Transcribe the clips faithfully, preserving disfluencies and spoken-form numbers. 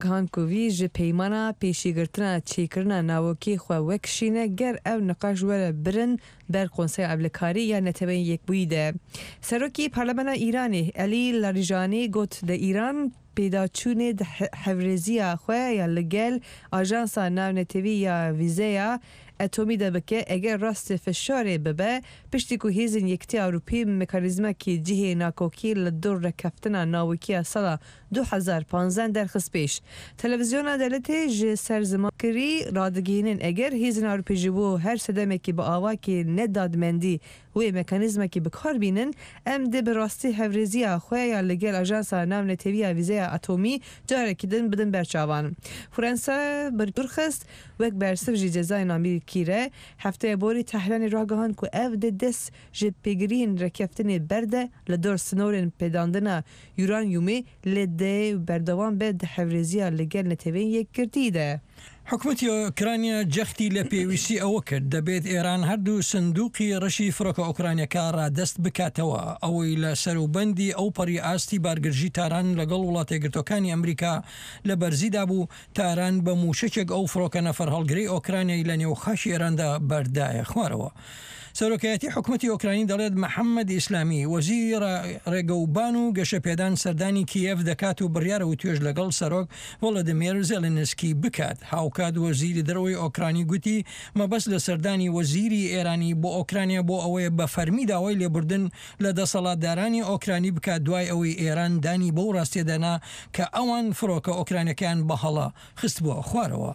کان کووی ژ پیمانا پیشیگرتنا چیکرنا ناوکی خو وکشینه گر او نقاش ور برن بر کنسای ابلکاری یا نتبه یک بویده. سروکی پارلمان ایرانی علی لاریجانی گوت ده ایران پیدا چونه ده حفرزی خواه یا لگل آژانسا ناو نتوی یا ویزه اتمی ده بکه اگر راست فشاره ببه پشتی که هیزن یکتی اروپی مکانیزمه که جیه ناکوکی لدور رکفتنا ناوکی سالا دو هزار و پانزده در خسپیش. تلویزیون دولتی جه سرزمان کری رادگینن اگر هیزن اروپی جبو هر سدمه که با آوا که ندادمندی و مکانیزمه که بکار بینن ام ده براستی حفرزی خواه یا لگل آژانسا ناو نتوی ویزه اتمی جاره کدن بدن برچاوان. فرانسه بردرخست وک برسف جی جزای نامی کیره هفته بوری تحران راگهان که اف ده دست جی پیگرین رکفتن برده لدور سنورن پیداندنا یورانیومی لده بردوان به ده حفرزی لگل نتوی یک کردیده. حکومتی اوکراینیا جختی لپیویسی او کرد دەبێت ئێران هەردوو سندوقی ڕەشی فڕۆکە ئۆکراینیەکە ڕادەست بکاتەوە ئەوەی لە سەروبەندی ئەو پەڕی ئاستی بارگرژی تاران لەگەڵ وڵاتە یەکگرتووەکانی ئەمریکا لە بەرزیدا بوو تاران بە موشەکێک ئەو فڕۆکە نەفەر هەڵگرەی ئۆکراینیای لە نێوخاشی ئێراندا بەردایە خوارەوە. سەرۆکایەتی حکومەتی ئۆکراینی دەڵێت محەممەد ئیسلامی وەزیر ڕێگەوبان و گەشەپێدان سەردانی کیەف دەکات و بڕیارە و توێژ لەگەڵ سەرۆک ڤۆڵۆدیمیر زێلێنسکی بکات. هاوکات وەزیری دەرەوەی ئۆکرانی گوتی مەبەست لە سەردانی وەزیری ئێرانی بۆ ئۆکرانیا بۆ ئەوەیە بە فەرمی داوای لێبوردن لە دەسەڵاتدارانی ئۆکرانی بکات دوای ئەوەی ئێران دانی بەو ڕاستیەدانا کە ئەوان فڕۆکە ئۆکرانەکان بە هەڵە خست بووە خوارەوە.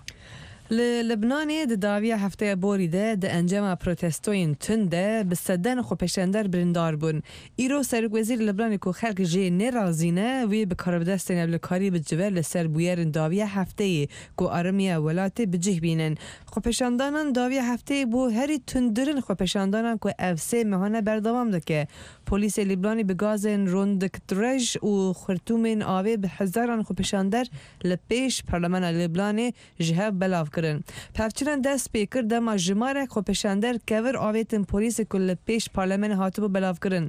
لبنان ده داویه هفته بوری ده ده انجام پروتستوین تنده بستدن خو پشندر برندار بون. ایرو سرک وزیر لبنان کو خلق جه نرازینه وی بکار بدستن ابلکاری بجور لسر بویرن داویه هفته کو آرمیه ولاته بجه بینن. خو پشندانان داویه هفته بو هری تندرن خو پشندانان کو افسه مهانه بردوام دکه. پلیس لبنانی بگازن روندکترج و خرطومین آوه به هزاران خو پشندر لپیش پارلمان لبنانی جهه بلاف کرن. پفچران دست پیکر دما جماره خو پشندر کور آویتن پلیس کل پیش پارلمان هاتبو بلاف کرن.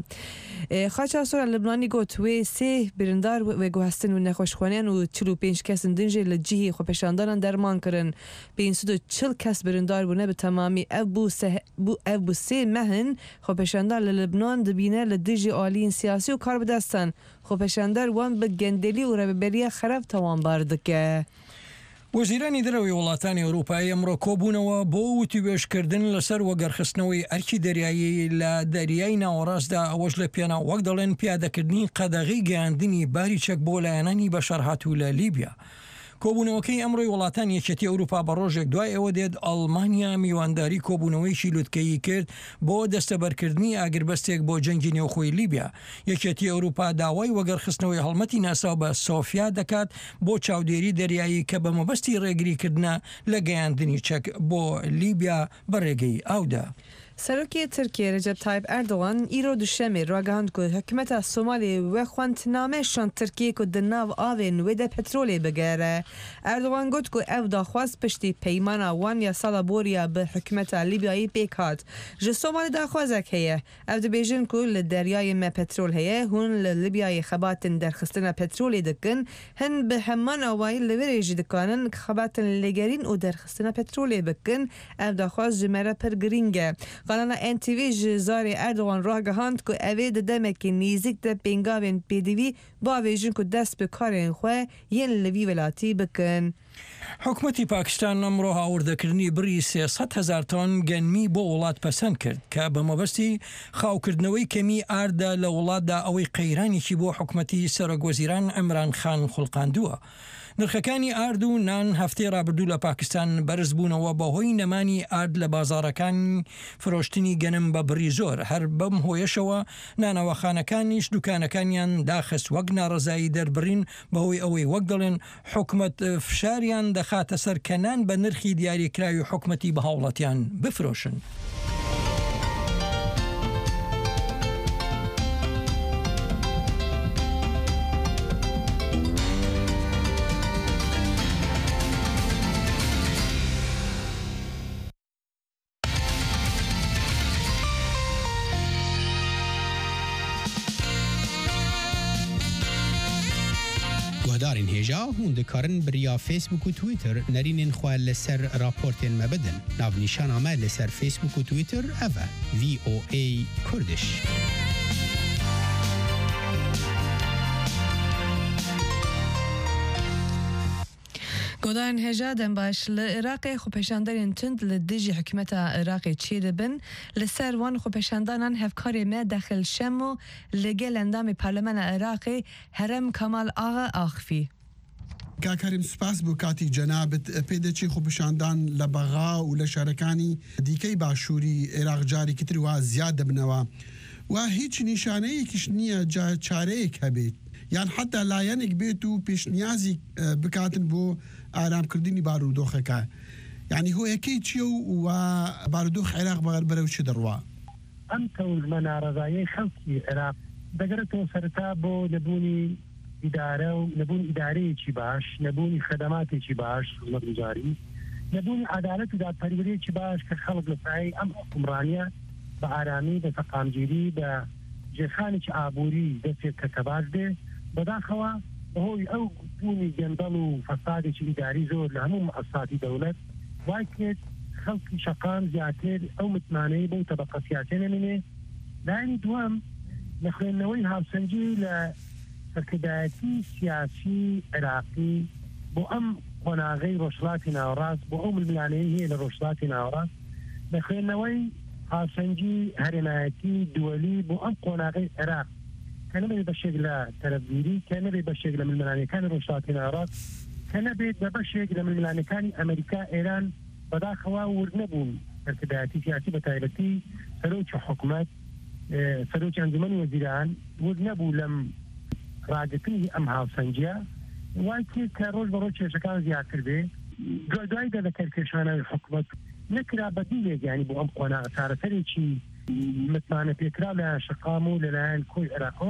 خاچه سور لبنانی گوت وی سه برندار و گوهستن و نخوشخوانیان و چلو پینش کسن دنجه لجیه خو پشنداران درمان کرن. بین سودو چل کس برندار بونه به تمامی ابو سه بو ابو سه مهن خو پشندار لبنان دبینه لدیجی آلین سیاسی و کار بدستن. خو پشندار وان به گندلی و رببریه خراب توان باردکه. وەزیرانی دەرەوەی وڵاتانی ئەوروپای ئەمڕۆ کۆبوونەوە بۆ وتیبێژکردن لەسەر وەگەرخستنەوەی ئەرکی دەریایی لە دەریای ناوەڕاستدا ئەوەش لە پێنا وەک دەڵێن پیادەکردنی قەدەغی گەیاندنی باری چەک بۆ لایەنانی بەشەر هاتوو لە لیبیا. کۆبوونەوەکەی ئەمڕۆی وڵاتان یەکێتی ئەوروپا بە ڕۆژێک دوای ئەوە دێت ئەڵمانیا میوانداری کۆبوونەوەیشی لوتکەیی کرد بۆ دەستەبەرکردنی ئاگربەستێک بۆ جەنگی نێوخۆی لیبیا. یەکێتی ئەوروپا داوای وەگەرخستنەوەی هەڵمەتی ناسا بە سۆفیا دەکات بۆ چاودێری دەریایی کە بە مەبەستی ڕێگریکردنە لە گەیاندنی چەک بۆ لیبیا بە ڕێگەی ئاودا. سروکی ترکیه رجب طایب اردوغان ایرو دوشمی راگهاند که حکمت سومالی و خوانتنامه شان ترکیه که دناو آوین و ده پترولی بگره. اردوغان گوت که او داخواست پشتی پیمانا وان یا سالا بوریا به حکمت لیبیایی بیکات. جه سومالی داخوازک هیه. او ده بیجن که لدریای ما پترول هیه هون للیبیای خباتن درخستن پترولی دکن هن به همان آوائی لوریجی دکانن خباتن لگرین و درخستن پترولی بکن. او داخواست جمره پر گرینگه. قانون ان تی وی جزاری اردوغان راه گهاند که اوید دمکی نیزیک ده پینگاوین پیدیوی با ویژن که دست به کارین خواه ین لوی ولاتی بکن. حکومەتی پاکستان ئەمڕۆ هاوردەکردنی بڕی سێسەد هەزار تۆن گەنمی بۆ وڵات پەسەند کرد کە بە مەبەستی خاوکردنەوەی کەمی ئاردا لە وڵاتدا ئەوەی قەیرانێکی بۆ حکومەتی سەرۆکوەزیران عیمران خان خوڵقاندووە. نرخەکانی ئارد و نان هەفتەی ڕابردوو لە پاکستان بەرز بوونەوە بەهۆی نەمانی ئارد لە بازاڕەکان فرۆشتنی گەنم بە بڕی زۆر. هەر بەم هۆیشەوە نانەوەخانەکانیش دوکانەکانیان داخست وەک ناڕەزایی دەربڕین بەهۆی ئەوەی وەک دەڵێن حکومەت فشاریان دەخاتە سەر کە نان بە نرخی دیاریکراوی حکومەتی بە هاوڵاتیان بفرۆشن. هەفتارین هێژا هون دەکارن بریا فیسبوک و تویتر نەرینên xwe li ser raportên me bidin. Navnîşana me li ser Facebook û Twitter ev e V O A Kurdish. گۆدان هێژا دەم باش لە عێراقی خۆپێشاندەرێن تند لە دژی حکومەتە عێراقی چێ دەبن لەسەر وان خۆپێشاندانان هەفکارێ مە دەخل شەم و لەگەل ئەندامی پارلەمانە عێراقی هەرەم کەمال ئاغا ئاخفی. کاکاریم سپاس بۆ کاتی جەنابەت پێدەچی خۆپیشاندان لە بەغا و لە شارەکانی دیکەی باشووری عێراق جارێکی تر وا زیاد دەبنەوە و هیچ نیشانەیەکیش نییە چارەیەک هەبێت یان حتا لایەنێک بێت و پێشنیازی بکاتن بۆ ئارامکردنی بارودۆخەکە یعنی هۆیەکەی چییە و بارودۆخ عێراق بەرەو چی دەڕوا؟ ئەم کەوژمە ناڕەزاییەی خەڵکی عێراق دەگەرێتەوە سەرەتا بۆ نەبوونی ئیدارە و نەبوون ئیدارەیەکی باش نەبوونی خەدەماتێکی باش خزمەتگوزاری نەبوونی عەدالەت و دادپەروەریەکی باش کە خەڵک لە سایەی ئەم حکومڕانیە بە ئارامی بە تەقامگیری بە جێخانێکی ئابووری دەستێت کە کەباش بێ بەداخەوە بەهۆی ئەو بوونی گەندەڵ و فەسادێکی ئیداری زۆر لە هەموو مؤسساتی دەوڵەت وای کرد خەڵکی شەقام زیاتر ئەو متمانەی بەو تەبەقە سیاسیە نەمێنێ لایەنی دووەم لە خوێندنەوەی هاوسەنگی لە سەرکردایەتی سیاسی عێراقی بۆ ئەم قۆناغەی ڕۆژهەڵاتی ناوەڕاست بۆ ئەو ململانەیە هەیە لە ڕۆژهەڵاتی ناوەڕاست لە خوێندنەوەی هاوسەنگی هەرێمایەتی دووەلی بۆ ئەم قۆناغەی عێراق کە نەبێت بەشێک لە تەرەفگیری کە نەبێت بەشێک لە ململانەکانی ڕۆژهەڵاتی ناوەڕاست کە نەبێت بە بەشێک لە ململانەکانی ئەمریکا ئێران بەداخەوە ورد نەبوون سەرکردایەتی سیاسی بە تایبەتی سەرۆکی حکوومەت سەرۆکی ئەنجومەنی وەزیران ورد نەبوو لەم ڕاگرتنی ئەم هاوسەنگیە وای کرد کە ڕۆژ بە ڕۆژ کێشەکان زیاتر بێ دوای دەکرد کێشانەوەی حکوومەت نەکرا بەدیلێک یعنی بۆ ئەم قۆناغە چارەسەرێکی متمانە پێکرا لە شەقام و لەلایەن کۆی عێراقەوە.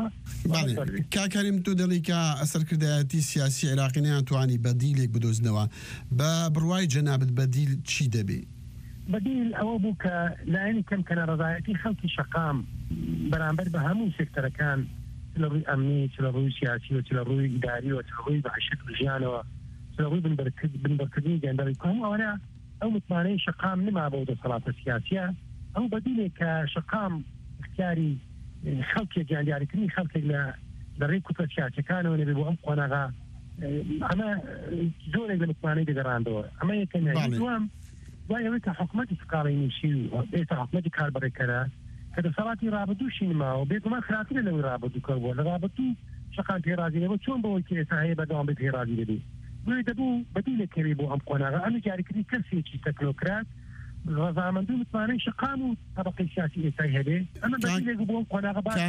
کاکاریم تۆ دەڵی کە ئەسەرکردایەتی سیاسی عێراقی نەیانتوانی بەدیلێک بدۆزنەوە بە بڕوای جەنابەت بەدیل چی دەبێ؟ بەدیل ئەوە بوو کە لایەنی کەم کە نەڕەزایەتی خەڵکی شەقام بەرامبەر بە هەموو سێکتەرەکان چ لە ڕووی ئەمنی چ لە ڕووی سیاسی و چ لە ڕووی ئیداری و چ لە ڕووی بەعشت ژیانەوە چ لە ڕووی بنبەرکردنی گەندەڵی کۆم ئەوەنە ئەو متمانەی شەقام نما بۆ دەسەڵاتە سیاسیە ئەو بەدیلێک کە شەقام اختیاری خەڵکێک گیاندیاریکردنی خەڵکێک لە لەڕێی کوتە سیاسەکانەوە نەبێ بۆ ئەم قۆناغا ئەمە زۆرێک لە متمانەی دەگەڕاندەوە ئەمە یەکەم دووەم دوای ئەوەی کە حکوومەتی سقاڵی نووسی و ئێستا حکوومەتی کاربڕێکەرە کە دەسەڵاتی ڕابردووشی نماوە بێگومان خراپترە لەوەی ڕابردووکە بووە لە ڕابردوو شەقام پێڕازیەوە چۆن بەوەی کە ئێستا هەیە بەدەوام بێت پێڕازی دەبێت دوای دەبوو بەدیلێکەوێ بۆ ئەم قۆناغا ئەم جاریکردنی کەسێکی تەکنۆکرات ڕەزامەندی و متمانەی شەقام و طبقەی سیاسی ئێستای هەبێ ئەمە بەدیلێک بۆ ئەم قۆناغا باش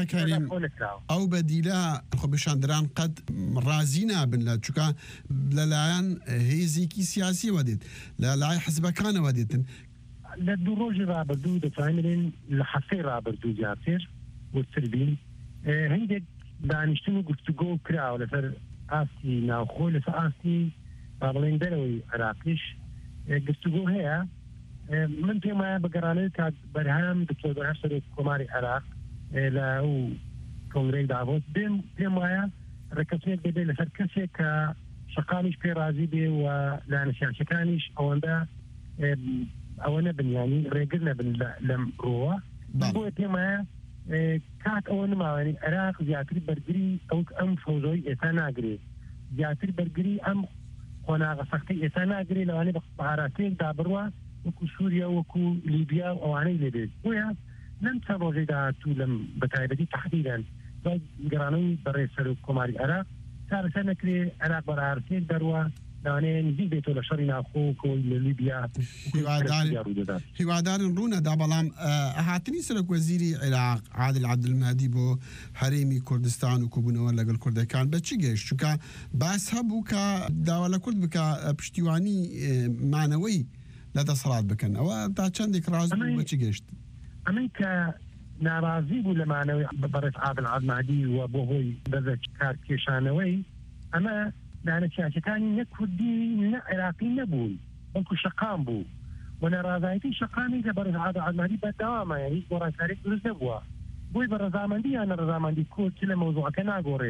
ئەو بەدیلە خۆپیشاندەران قەت ڕازی نابن لە چونکە لەلایەن هێزێکی سیاسی وەدێت لە لای حزبەکانەوە دێتن لە دوو ڕۆژی ڕابردوو دەتوانین لە هەفتەی ڕابردوو زیاتر وتر بین هەندێک دانیشتن و گفتوگۆ کراوە لەسەر ئاستی ناوخۆ لەسەر ئاستی با بڵێن دەرەوەی عێراقیش گفتوگۆ هەیە من پێم وایە بە گەڕانەوەی کات بەرهەم دکتۆر بەرهەم سەرۆکی کۆماری عێراق لە ئەو کۆنگرەی داڤۆس پێم وایە ڕێکەوتنێک دەبێت لەسەر کەسێک کە شەقامیش پێڕازی بێ و لایەنە سیاسیەکانیش ئەوەندە ئەوە نەبن ینی ڕێگر نەبن لەم ڕۆوە بۆیە پێم وایە کات ئەوە نماوانی عێراق زیاتر بەرگری ئەو ئەم فەوزۆی ئێستا ناگرێت زیاتر بەرگری ئەم قۆناغە سەختەی ئێستا ناگرێت لەوانەیە بە بەهاراتەیەک دابڕوە وەکو سووریا وەکو لیبیا و ئەوانەی لێبێت بۆیە لەم چەند ڕۆژەی داهاتوو لەم بەتایبەتی تەحدیدان دوای گەڕانەوەی بەڕێز سەرۆک کۆماری عێراق چارەسەر نەکرێ عێراق بەرهەرسێک دەڕوە لەوانەیە نزیک بێتەوە لە شەڕی ناوخۆ کۆی لە لیبیا هیوادارن ڕوونەدا بەڵام هاتنی سەرۆک وەزیری عێراق عادل عەبدولمەهدی بۆ هەرێمی کوردستان و کۆبوونەوە لەگەڵ کوردەکان بە چی گەیشت چونکە باس هەبوو کە داوا لە کورد بکە پشتیوانی مانەوەی لە دەسەڵات بکەن ئەوە تا چەندێک ڕاز بوو بە چی گەشت ئەمەی کە ناڕازی بوو لەمانەوەی بەڕێز عادل عەبدولمەهدی و بۆ هۆی دەرە کارکێشانەوەی ئەمە لایەنە سیاسیەکانی نە کوردی نە عێراقی نەبوون بەڵکو شەقام بوو و نەڕازایەتی شەقامی لە بەڕێز عادل عەبدولمەهدی بەردەوامە یعنی هیچ گۆڕانکاریێک دروست نەبووە بۆی بە ڕەزامەندی یان نەڕەزامەندی کورد چ لە مەوزوعەکە ناگۆڕێت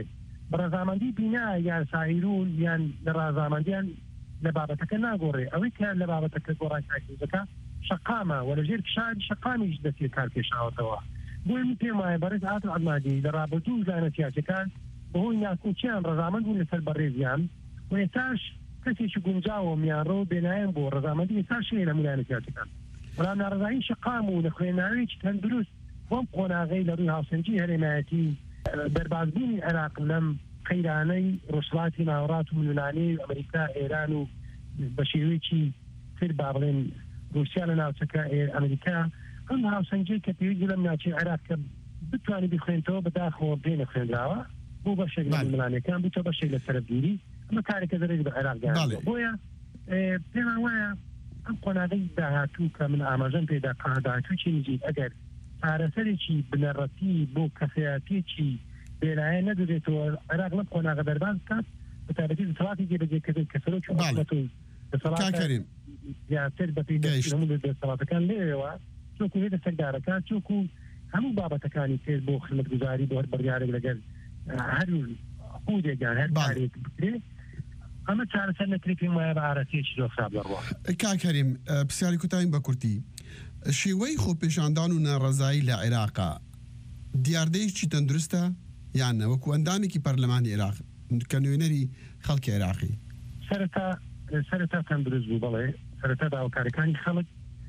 بەڕەزامەندی بینا یان ساهیرون یان لە ڕازامەندیان لە بابەتەکە ناگۆڕێ ئەوەی کە لە بابەتەکە گۆڕای تاکیزەکە شقامە و لەژێر کشان شقامیش دەستی کار پێشاوەتەوە بۆی من پێم وایە بەڕێز ئاتۆ عەمادی لە ڕابردوو زانە سیاسەکان بەهۆی ناکۆچیان ڕەزامەند بوون لەسەر بەڕێزیان و ئێستاش کەسێکی گونجاوە میانڕۆ بێنایەن بۆ ڕەزامەندی ئێستا شەیە لە مولایەنە سیاسەکان بەڵام ناڕەزایی شقام و لە خوێندناوێکی تەندروست بۆم قۆناغەی لە ڕووی هاوسەنگی هەرێمایەتی دەربازبوونی عێراق لەم قەیرانەی ڕۆژهەڵاتی ناوەڕات و ملوولانەی و ئەمریکا ئێران و بە شێوەیەکی تر با بڵێن رووسیا لە ناوچەکە ئەمریکا ئەم هاوسەنگی کە پێویستی لەم ناوچەی عێراق کە بتوانێت بخوێنیتەوە بەداخەوە بێ نەخوێنراوە بۆ بەشێک لە ملوولانەکان بووتە بەشێک لە سەرەبگیری ئەمە کارێکە دەرێت بە عێراق داهاتوە بۆیە پێمان وایە ئەم قۆناغەی داهاتوو کە من ئاماژەم پێدا داهاتووی نزیک ئەگەر پارەسەرێکی بنەڕەتی بۆ کەسایەتێکی بێلایە نەدەبێتەوە عێراق لەم قۆناغە دەرباز بکات بە تایبەتی دەسەڵاتی جێبەجێکردن کە سەرۆکی حکوومەت و دەسەڵات زیاتر بەپێی هەموو دەسەڵاتەکان لێوە چۆکو هێدە سەردارەکان چۆکو هەموو بابەتەکانی پێ بۆ خزمەتگوزاری بۆ هەر بڕیارێک لەگەر هەر قودێکیان هەر بارێک بکرێ ئەمە چارەسەر نەکرێ پێم وایە بە ئارەسەیەکی زۆر خراپ دەڕوە. کاکەریم پرسیاری کوتاین بە کورتی شێوەی خۆپێشاندان و ناڕەزایی لە عێراقا دیاردەیەکی تەندروستە یان وەکو ئەندامێکی پەرلەمانی عێراق کە نوێنەری خەڵکی عێراقی سەرەتا سەرەتا تەندروست بوو بەڵێ سەرەتا داواکاریەکانی خەڵک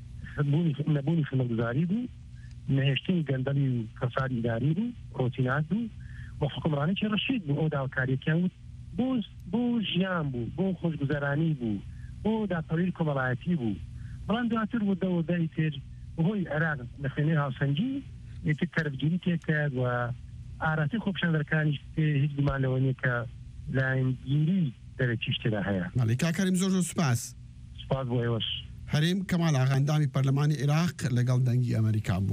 نەبوونی خزمەتگوزاری بوو نەهێشتنی گەندەلی و فەسادی ئیداری بوو ڕۆتینات بوو بۆ حکومڕانێکی ڕەشید بوو ئەو داواکاریەکیان بۆ بۆ ژیان بوو بۆ خۆشگوزەرانی بوو بۆ داپەڕی کۆمەڵایەتی بوو بەڵام دواتر بوو دەوەدای تر بەهۆی عێراق لە خوێنەی هاوسەنگی یەکتر تەرەفگیری تێکرد و ئاراتی خۆپیشاندەرەکانیش هیچ گومان لەوە نییە کە لایەنگیری دەرەکیش تێدا هەیە. ماڵی کاکەریم زۆر زۆر سوپاس. سوپاس بۆ ئێوەش. هەرێم کەمال ئاغا ئەندامی پەرلەمانی عێراق لەگەڵ دەنگی ئەمریکا بوو.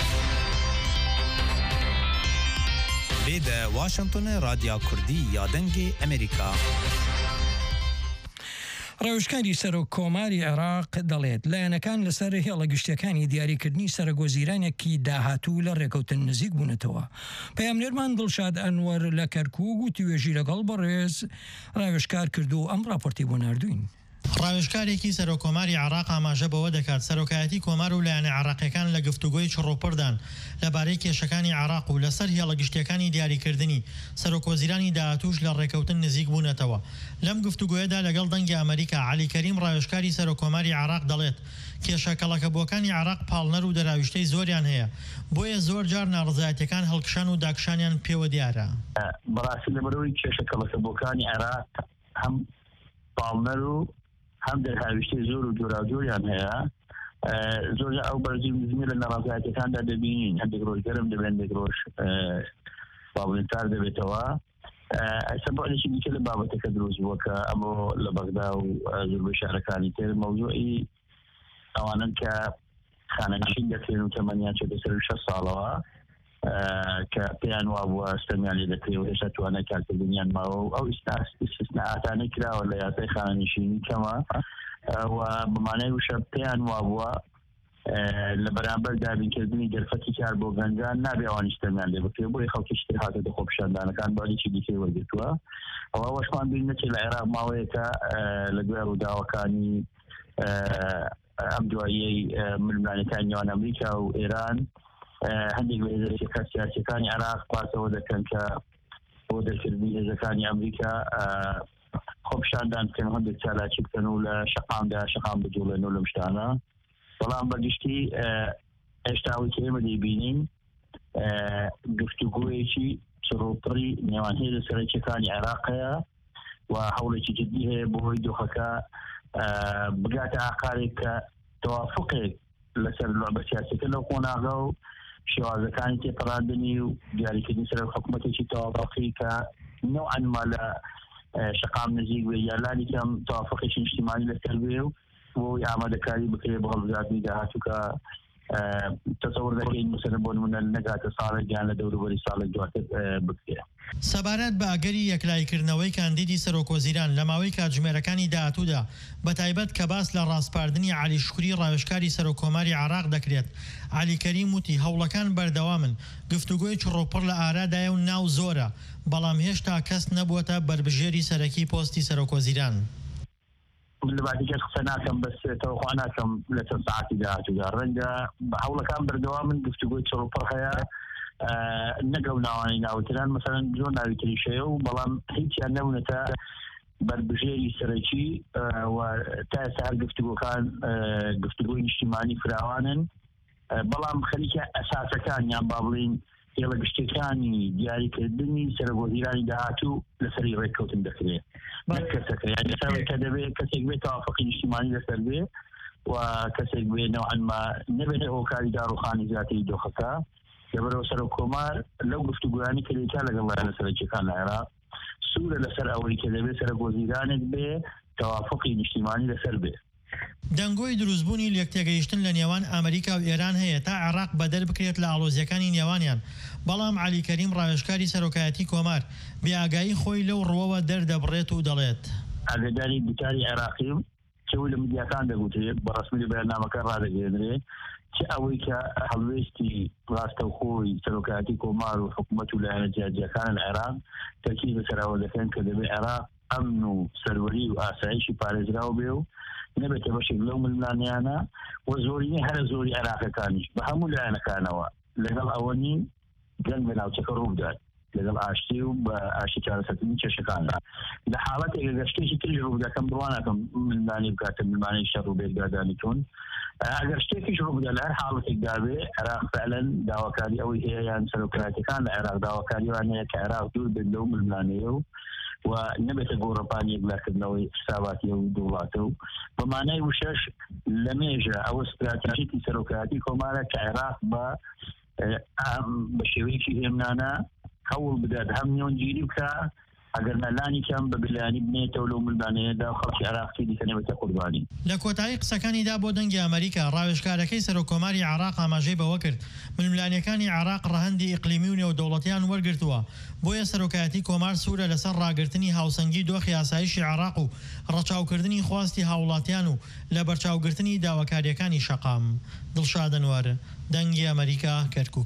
بێدە واشنگتۆنە رادیا کوردی یا دەنگی ئەمریکا. ڕێوشکاری سەرۆک کۆماری عێراق دەڵێت لایەنەکان لەسەر هێڵە گشتیەکانی دیاریکردنی سەرگۆزیرانێکی داهاتوو لە ڕێکەوتن نزیک بوونەتەوە. پەیامنێرمان دڵشاد ئەنوەر لە کەرکووک و توێژی لەگەڵ بەڕێز ڕێوشکار کرد و ئەم راپۆرتی بۆ ناردوین. ڕاوێژکارێکی سەرۆکۆماری عێراق ئاماژە بەوە دەکات سەرۆکایەتی کۆمار و لایەنە عێراقیەکان لە گفتوگۆی چڕۆپڕدان لەبارەی کێشەکانی عێراق و لەسەر هێڵە گشتیەکانی دیاریکردنی سەرۆکۆزیرانی داهاتووش لە ڕێکەوتن نزیک بوونەتەوە. لەم گفتوگۆیەدا لەگەڵ دەنگی ئەمریکا عەلی کەریم ڕاوێژکاری سەرۆکۆماری عێراق دەڵێت کێشە کەڵەکەبووەکانی عێراق پاڵنەر و دەراویشتەی زۆریان هەیە بۆیە زۆر جار ناڕزایەتیەکان هەڵکشان و داکشانیان پێوە دیارە. بەڕاستی لەبەرەوەی کێشە کەڵەکەبووەکانی عێراق هەم پاڵنەر و هەم دەرهاویشتەی زۆر و جۆراجۆریان هەیە زۆر ئەو بەرزی نزمی لە ناڕازایەتەکاندا دەبینین هەندێک ڕۆژ گەرم دەبێت هەندێک ڕۆژ باڵێنتار دەبێتەوە. سەبارێکی دیکە لە بابەتەکە دروست بووە کە ئەمە لە بەغدا و زۆربەی شارەکانی تر مەوزوعی ئەوانن کە خانەنشین دەکرێن و تەمەنیان چێتە سەر شەش ساڵەوە کە پێیان وا بووە ستەمیان لێ دەکرێت و هێشتا توانای کارکردنیان ماوە و ئەو ئیسناعاتانەی کراوە لە یاسای خانەنشینی کەمە و بەمانای وشە پێیان وا بووە لە بەرامبەر دابینکردنی دەرفەتی کار بۆ گەنجان نابێ ئەوانی ستەمیان لێ بکرێت بۆی خەڵکیشتر هاتە خۆپیشاندانەکان باڵێکی دیکەی وەرگرتووە. ئەوە وەشمان بین نەچێت لە عێراق ماوەیەکە لە دوای ڕووداوەکانی ئەم دواییەی ململانەکانی نێوان ئەمریکا و ئێران هەندێک لە هێزەکە سیاسیەکانی عێراق پاسەوە دەکەن کە بۆ دەرکردنی هێزەکانی ئەمریکا خۆپیشاندان بکەن هەندێک چالاکی بکەن و لە شەقامدا شەقام بجوڵێن و لەم شتانە. بەڵام بەگشتی هێشتاوی کە ئێمە دەیبینین گفتوگۆیەکی چڕۆپڕی نێوان هێزە سەرەکیەکانی عێراقەیە و هەوڵێکی جدی هەیە بۆی دۆخەکە بگاتە ئاقارێک کە تەوافقێک لەسەر لعبە سیاسیەکە لەو قۆناغە و شێوازەکانی تێپەڕاندنی و دیاریکردنی سەر حکوومەتێکی تەوافقی کە نوعا ما لە شەقام نزیک بێ یا لانی کەم تەوافقێکی نیشتیمانی لەسەر بێ و بۆی ئامادەکاری بکرێت بە هەڵبژاردننی داهاتوو کە تصور دەکەین مثلا بۆ نمونە نەکاتە ساڵێک یان لە دەوروبەری ساڵێک دواتر بکرێت. سەبارەت بە ئەگەری یەکلایکردنەوەی کاندیدی سەرۆکۆزیران لە ماوەی کاتژمێرەکانی داهاتوودا بەتایبەت کە باس لە ڕاستپاردنی عەلی شکوری ڕاوێژکاری سەرۆکۆماری عێراق دەکرێت. عەلی کەریم وتی هەوڵەکان بەردەوامن، گفتوگۆی چڕۆپڕ لە ئارادایە و ناو زۆرە، بەڵام هێشتا کەس نەبووەتە بەربژێری سەرەکی پۆستی سەرۆکۆزیران. من لەباتی کەس قسە ناکەم بەس تەوەخوا ناکەم لە چەند ساعتی داهاتوودا ڕەنگە هەوڵەکان بەردەوامن، گفتوگۆی چڕۆپڕ هەیە نەگەڵ ناوانی ناوتران مثلا زۆر ناوی تریشەیە و بەڵام هیچیان نەبوونەتە بەربژێری سەرەکی و تا ئێستا هەر گفتوگۆکان گفتوگۆی نیشتیمانی فراوانن، بەڵام خەریکە ئەساسەکان یان با بڵین هێڵە گشتەکانی دیاریکردنی سەرۆکۆزیرانی داهاتوو لەسەری ڕێککەوتن دەکرێت نەک کەسەکە، یان لەسەر کە دەبێت کەسێک بێت تەوافقی نیشتیمانی لەسەر بێ و کەسێک بێ نەوعەن ما نەبێت هۆکاری داڕوخانی زیاتری دۆخەکە لەبەرەوە سەرۆکۆمار لەو گفتوگویانی کردێتە لەگەڵ لایەنە سەرەکیەکان لە عێراق سوورە لەسەر ئەوەی کە دەبێت سەرۆکۆزیرانێک بێ تەوافقی نیشتیمانی لەسەر بێ. دەنگۆی دروستبوونی لێکتێگەیشتن لە نێوان ئەمریکا و ئێران هەیە تا عێراق بەدەر بکرێت لە ئاڵۆزیەکانی نێوانیان، بەڵام عەلی کەریم ڕاوێژکاری سەرۆکایەتی کۆمار بێئاگایی خۆی لەو ڕووەوە دەردەبڕێت و دەڵێت ئاگاداری دوتاری عێراقی چەوی لە میدیاکان دەگوترێت بە ڕەسمی بەیاننامەکە ڕادەگەێنرێت چه ئەوەی کە هەڵوێستی ڕاستەوخۆی سەرۆکایەتی کۆمار و حکوومەت و لایەنە جیاجیەکان لە عێراق تەرکیز بەسەرەوە دەکەن کە دەبێت عێراق ئەمن و سەروەری و ئاسایشی پارێزراو بێ و نەبێتە بەشێک لەو ململانیانە و زۆرینەی هەرە زۆری عێراقەکانیش بە هەموو لایەنەکانەوە لەگەڵ ئەوەنی گەنگ بە ناوچەکە ڕوودات لەگەڵ ئاشتی و بە ئاشتی چارەسەرکردنی کێشەکاندا لە حاڵەتێک ئەگەر شتێکی تریش ڕوودەکەم بڕوانەکەم ململانی بکاتە ملمانەی شەڕ و بێگادانی تۆن ئەگەر شتێکیش ڕووبدا لە هەر حاڵەتێکدا بێ عێراق فعلەن داواکاری ئەوەی هەیە یان سەرۆکایەتیەکان لە عێراق داواکاریوان هەیە کە عێراق دوور بێت لەو ململانەیە و و نەبێتە گۆڕەپانی یەکلاکردنەوەی حساباتی و دەوڵاتە و بەمانای وشەش لە مێژە ئەوە استراتیژیکی سەرۆکایەتی کۆمارە کە عێراق بە بە شێوەیەکی هێمنانە هەوڵ بدات هەم نێونگیری بکە ئەگەر نەلانی کەم بە بلایانی بنێتەوە لەو ململانەیەدا و خەڵکی عێراقی دیکە نەبێتە قوربانی. لە کۆتایی قسەکانیدا بۆ دەنگی ئەمریکا ڕاوێژکارەکەی سەرۆکۆماری عێراق ئاماژەی بەوە کرد ململانیەکانی عێراق ڕەهەندی ئیقلیمی و نێودەوڵەتیان وەرگرتووە، بۆیە سەرۆکایەتی کۆمار سوورە لەسەر ڕاگررتنی هاوسەنگی دۆخی ئاسایشی عێراق و ڕەچاوکردنی خواستی هاوڵاتیان و لە بەرچاوگرتنی داواکاریەکانی شەقام. دڵشاد ئەنوار، دەنگی ئەمریکا، کەرکووک.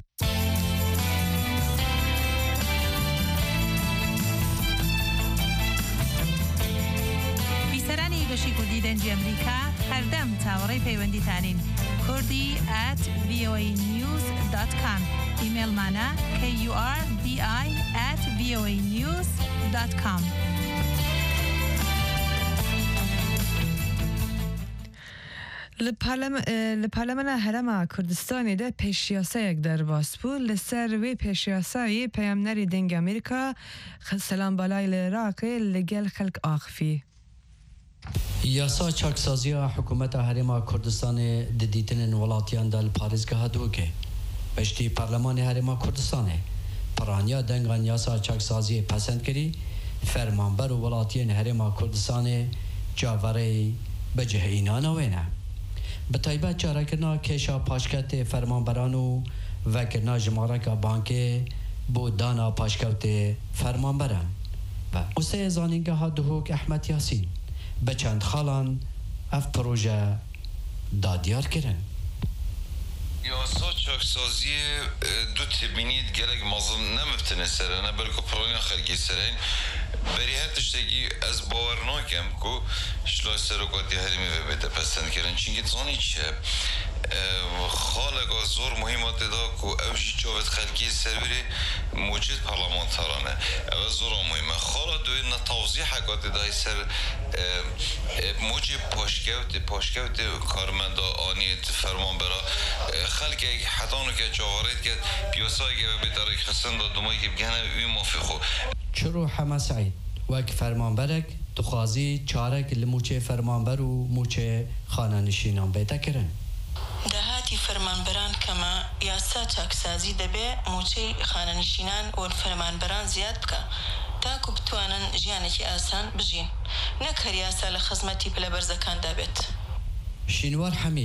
بەشی کوردی دەنگی ئەمریکا هەردەم چاوەڕێی پەیوەندیتانین کوردی ئەت ڤی ئۆ ای نیوز دۆت کۆم ئیمێلمانە کە یو ئار دی ئای ئەت ڤی ئۆ ای نیوز دۆت کۆم. لە پارلەمەنە هەرێما کوردستانێدا پێشیاسایەک دەرباس بوو لەسەر وێ پێشیاسایی پەیامنەری دەنگی ئەمریکا سەلامبالای لە عێراقê لەگەڵ خەڵک ئاخفی. یاسا چاکسازیە حکوومەتە هەرێما کوردستانê di dîtinên welatiyan de li parêzgeha Dûkê beştî Parlemanê Herêma Kurdistanê piraniya dengan yasa çaksaziyê pesend kirî fermanber û welatiyên Herêma Kurdistanê caverê bi cihînana wê ne bi taybet çarekirina kêşa paşketê fermanberan û vekirina jimareka bankê bû dana paşkewtê fermanberan ve Useyê zanîngeha Duhok Ehmed Yasîn به چند خالان اف پروژه دادیار کرن. یاسا چاکسازی دو تبینید گلک مازن نمفتنه سرنه بلکه پرانیا خلقی سرین بری هر تشتگی از باور ناکم که شلای سرکاتی هریمی و بیده پسند کرن چینگه تانی چه خالق زور مهمات دا که اوشی جاوت خلقی سروری موجود پارلمانترانه او زور مهمه خالا دوی نتوضیح حکات دای سر موجود پاشکوت پاشکوت کارمندا آنیت فرمان برا خلق حتانو که جاوارید که پیاسایی که بیتاره خسن دا دومایی که بگنه اوی موفقو چرو همه سعید وک فرمانبرک تخوازی چارک لموچه فرمانبر و موچه خانه نشینان بیتا کرن دهاتی فرمانبران کما یاسا چاکسازی دەبێ موچەی خانەنشینان و فەرمانبەران زیاد بکە تاکو بتوانن ژیانێکی ئاسان بژین نەک هەر یاسا لە خزمەتی پلەبەرزەکاندا بێت. شینوار حەمید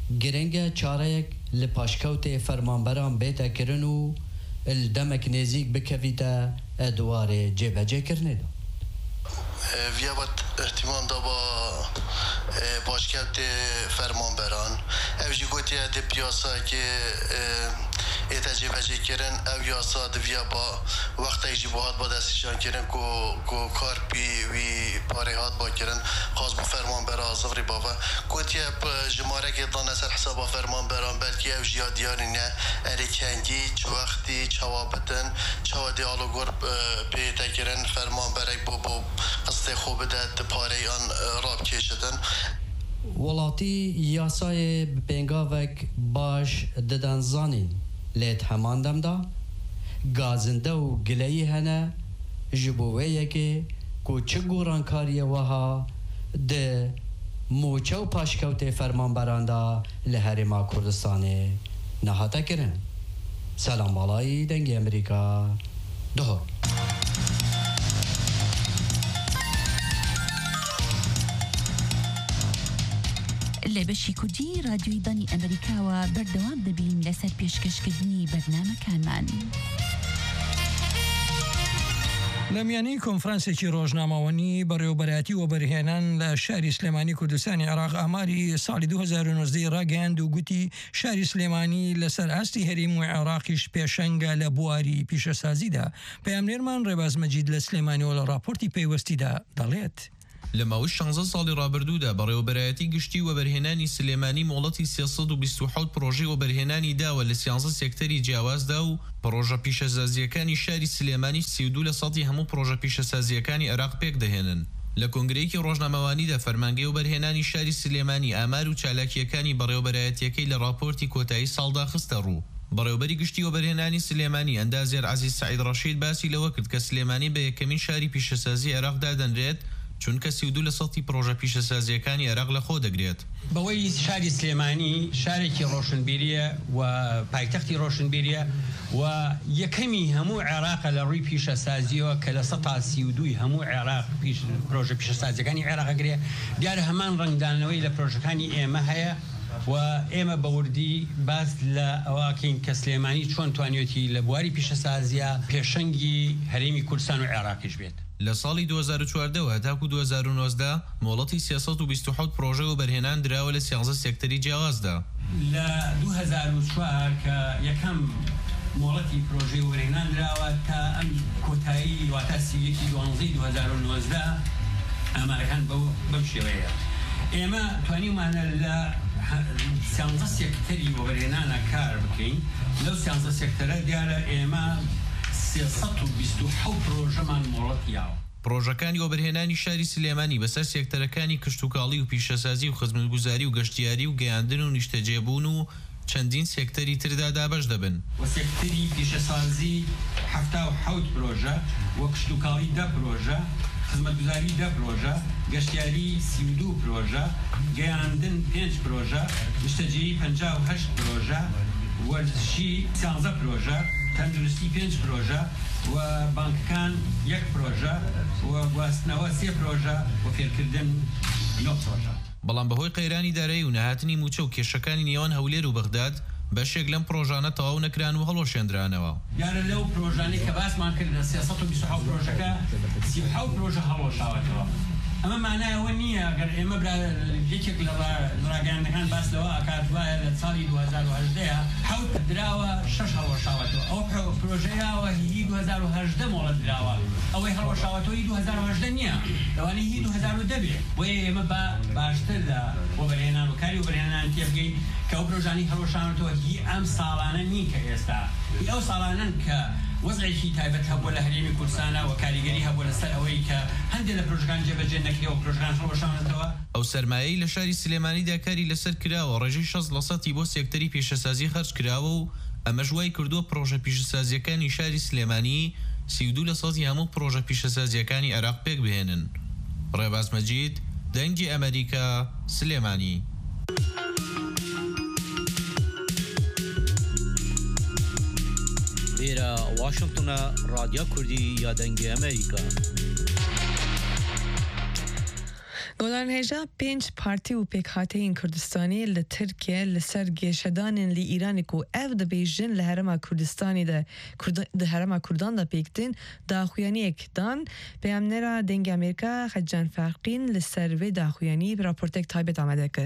گرنگه چارەیەک لە پاشکەوتێ فەرمانبەران بێتە کردن و دەمێک نێزیک بکەویتە ئەدوارێ جێبەجێکردنێدا. ویابەت احتیمان دا با پاشکەوت فەرمانبەران ئەو ژی گوتیە دە پیاسا کە ئێتە جێبەجێکردن ئەو یاسا دڤیا با وەختێک ژی بۆ هات با دەستیشانکردن کو کارپی وی پارەی هات باکردن خاص بۆ فەرمانبەرا زەڤری باوە گوتیە ژمارەکێ دانە سەر حسابا فەرمانبەران بەلکی ئەو ژیا دیارینە ئەرێکەنگی چ وەختی چاوا بدن چاوا دیالۆگۆر پێتەکردن فەرمانبەرێک بۆ بۆ قستێ خۆ بدەت پارەی ئەن ڕابکێشدن. وڵاتی یاسای پێنگاوێک باش دەدەن زانین لێت هەمان دەمدا گازندە و گلەیی هەنە ji bo wê yekê ku çi gorankariye wiha di moça û paşkewtê fermanberan da li Herêma Kurdistanê nehate kirin. Selam balayî dengê Amerîka dihor. لە بەشی کوردی رادیۆی دانی ئەمریکاوە بەردەوام دەبین لەسەر پێشکەشکردنی بەرنامەکانمان. لە میانەی کۆنفرانسێکی ڕۆژنامەوەنی بەڕێوەبەرەتی و بەرهێنان لە شاری سلێمانی کوردستانی عێراق ئاماری ساڵی دوو هەزار و نۆزدە ڕاگەیاند و گوتی شاری سلێمانی لەسەر ئاستی هەرێم و عێراقیش پێشەنگە لە بواری پیشەسازیدا. پەیامنێرمان ڕێباز مەجید لە سلێمانیەوە لە راپۆرتی پێیوەستیدا دەڵێت. لە ماوەی شانزە ساڵی ڕابردوودا بەڕێوەبەرایەتی گشتی و بەرهێنانی سلێمانی مۆڵەتی سێسەد و بیست و حەوت پرۆژەی و بەرهێنانی داوە لە سیانزە سێکتەری جیاوازدا و پرۆژە پیشەسازیەکانی شاری سلێمانی سی و دوو لە سەدی هەموو پرۆژە پیشەسازیەکانی عێراق پێک دەهێنن. لە کۆنگرەیەکی ڕۆژنامەوانیدا فەرمانگەی و بەرهێنانی شاری سلێمانی ئامار و چالاکیەکانی بەڕێوەبەرایەتیەکەی لە راپۆرتی کۆتایی ساڵدا خستە ڕوو. بەڕێوەبەری گشتی و بەرهێنانی سلێمانی ئەندازێر عەزیز سەعید ڕەشید باسی لەوە کرد کە سلێمانی بە یەکەمین شاری پیشەسازی عێراقدا دەنرێت چونکە سی و دوو لە سەدی پرۆژە پیشەسازیەکانی عێراق لە خۆ دەگرێت. بەوەی شاری سلێمانی شارێکی ڕۆشنبیریە و پایتەختی ڕۆشنبیریە و یەکەمی هەموو عێراقە لە ڕووی پیشەسازیەوە کە لە سەد تا سی و دوو هەموو عێراق پرۆژە پیشەسازیەکانی عێراقەگرێ دیارە هەمان ڕنگدانەوەی لە پرۆژەکانی ئێمە هەیە و ئێمە بەوردی باس لە ئەوواکەین کە سلێمانی چۆن توانێتی لە بواری پیشەسازیە پێشەنگی هەرێمی کوردستان و عێراقیش بێت. لە ساڵی دوو هەزار و چواردە تاکو دوو هەزار و نۆزدە مۆڵەتی سێسەد و بیست و حەوت پرۆژە و بەرهێنان دراوە لە سیانزە سێکتەری جیاوازدا. لە دوو هەزار و چوار کە یەکەم مۆڵەتی پرۆژەی و بەرهێنان دراوە تا ئەم کۆتایی واتە سیەکی دوانزەی دوو هەزار و نۆزدە ئامارەکان بەو شێوەیە. ئێمە توانیمانە لە سیانزە سێکتەری و بەرهێنانە کار بکەین. لەو سیانزە سێکتەرە دیارە ئێمە سێسەد و بیست و حەوت پرۆژەمان مۆڵەتیاوە. پرۆژەکانی وەبەرهێنانی شاری سلێمانی بەسەر سێکتەرەکانی کشتوکاڵی و پیشەسازی و خزمەتگوزاری و گەشتیاری و گەیاندن و نیشتەجێبوون و چەندین سێکتەری تردا دابەش دەبن. وە سێکتەری پیشەسازی هەفتا و حەوت پرۆژە وە کشتوکاڵی دە پرۆژە خزمەتگوزاری دە پرۆژە گەشتیاری سی و دوو پرۆژە گەیاندن پێنج پرۆژە نیشتەجێیی پەنجا و هەشت پرۆژە وەرزشی سیانزە پرۆژە تەندروستی پێنج پرۆژە و بانکەکان یەک پرۆژە و گواستنەوە سێ پرۆژە و فێرکردن نۆ پرۆژە. بەڵام بەهۆی قەیرانی دارایی و نەهاتنی موچە و کێشەکانی نێوان هەولێر و بەغداد بەشێک لەم پرۆژانە تەواو نەکران و هەڵۆشێنرانەوە. یارە لەو پرۆژانەی کە باسمان کرد لە سێسەد و بیست و حەوت پرۆژەکە سی و حەوت پرۆژە هەڵۆشاوەتەوە. ئەمە مانایەوە نییە گەر ئێمە یەکێک لە ڕاگەیاندەکان باس لەوە ئاکات وایە لە ساڵی دوو هەزار و هەژدەیە حەوت دراوە شەش هەڵۆشاوەتەوە. ئەو پرۆژەیەوە هی دوو هەزار و هەژدە مۆڵەت دراوە ئەوەی هەڵۆشاوەتەوەی دوو هەزار و هەژدە نییە لەوانەی هی دوو هەزار و دە بێت. بۆیە ئێمە باشتر لە بۆ بەرهێنان و کاری و بەرهێنان تێبگەین کە ئەو پرۆژانی هەڵۆشاوەتەوە هی ئەم ساڵانە نین کە ئێستا هی ئەو ساڵانن کە وەزعێکی تایبەت هەبووە لە هەرێمی کوردستانە و کاریگەری هەبووە لەسەر ئەوەی کە هەندێک لە پرۆژەکان جێبەجێ نەکرێەوە پرۆژەکان هەڵۆشاوەتەوە. ئەو سەرمایەی لە شاری سلێمانیدا کاری لەسەر کراوە ڕێژەی شەست لە سەدی بۆ سێکتەری پیشەسازی خەرج کراوە و ئەمەش وای کردووە پرۆژە پیشەسازیەکانی شاری سلێمانی سی و دوو لە سەدی هەموو پرۆژە پیشەسازیەکانی عێراق پێک بهێنن. ڕێباز مەجید دەنگی ئەمریکا سلێمانی. إلى واشنطن راديو كردي يا دنجي أمريكا. گودان هجا پنج پارتی و پیکهاتین کردستانی لترکیه لسر گشدانن لی ایرانی کو اف د بیژن لهرما کردستانی ده ده هرما کردان ده پیکتین داخویانی اکدان پیامنرا دنگ امریکا خجان فرقین لسر و داخویانی راپورتک تایبت آمده کر.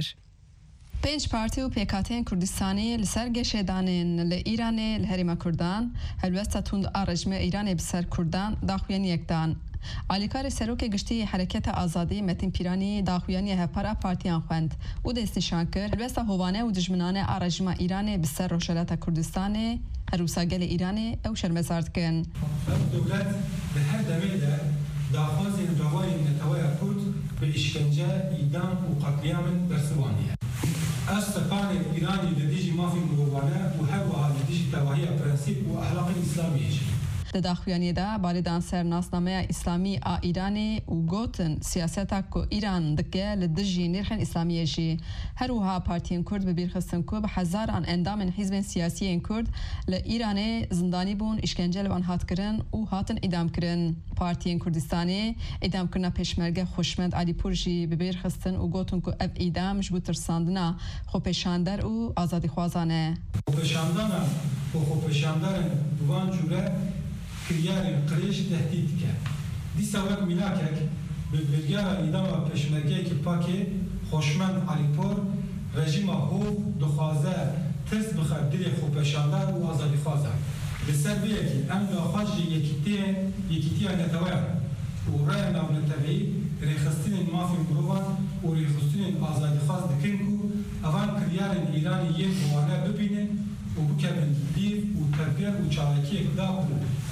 پنج پارتی و پیکاتین کردستانی لسر گشدانن لی ایرانی لهرما کردان هلوستا توند آرجمه ایرانی بسر کردان داخویانی اکدان. آلیکار سروک گشتی حرکت آزادی متین پیرانی داخویانی هپارا پارتیان خوند او دست نشان کرد البته هوانه و دشمنان آرژما ایران بسر روشلات کردستان هروسا گل ایران او شرمزارد کن دولت به هر دمیده داخواز انتوای نتوای کرد به اشکنجه ایدام و قتلیام برسوانیه از سپان ایرانی لدیجی مافی مروانه و هر وها لدیجی تواهی پرنسیب و اخلاق اسلامیه داخویانی دا باریدان سر ناسنامه اسلامی آ ایرانی و گوتن سیاستا کو ایران دکه لدجی نرخن اسلامیه جی هروها پارتین کرد ببیر خستن کو به هزار آن اندام حزب سیاسی این کرد لإیران زندانی بون اشکنجه لبان هات کرن و هاتن ادام کرن پارتین کردستانی ادام کرنا پشمرگه خوشمند علی پورجی ببیر خستن و گوتن کو اف ادام جبو ترساندنا خو پشاندر و آزادی خوازانه خو پشاندنا و خو پشاندرن دوان جوره کریار قریش تهدید کرد. دیسا وقت میلاکک به برگار ایدام پشمرگه که پاکه خوشمند علیپور رژیم هو دخوازه ترس بخواد دل خوبشاندار و آزادی خوازه. بسر بیه که ام داخواج یکیتی یکیتی نتوان و رای نام نتوی ریخستین مافی مروان و ریخستین آزادی خواز دکن کو اوان کریار ایرانی یک موانه ببینه و بکرن دیر و تربیت و چالکی اقدام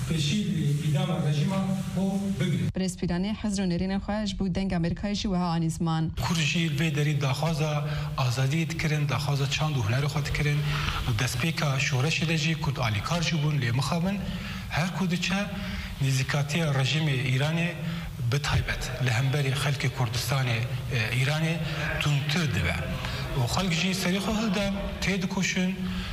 پشید ایدام رژیم او بگیرد. پرسپیرانی حضر نرین خواهش بود دنگ امریکایشی و ها آنیزمان. کرجی الوی داری داخوازا آزادی تکرن داخوازا چند و هنر خود تکرن و دسپیکا شورش دجی کرد آلیکار جبون لی مخابن هر کودچه نزیکاتی رژیم ایرانی بتایبت لهمبری خلق کردستان ایرانی تونتر دبه و خلق جی سریخو هلده تید کشن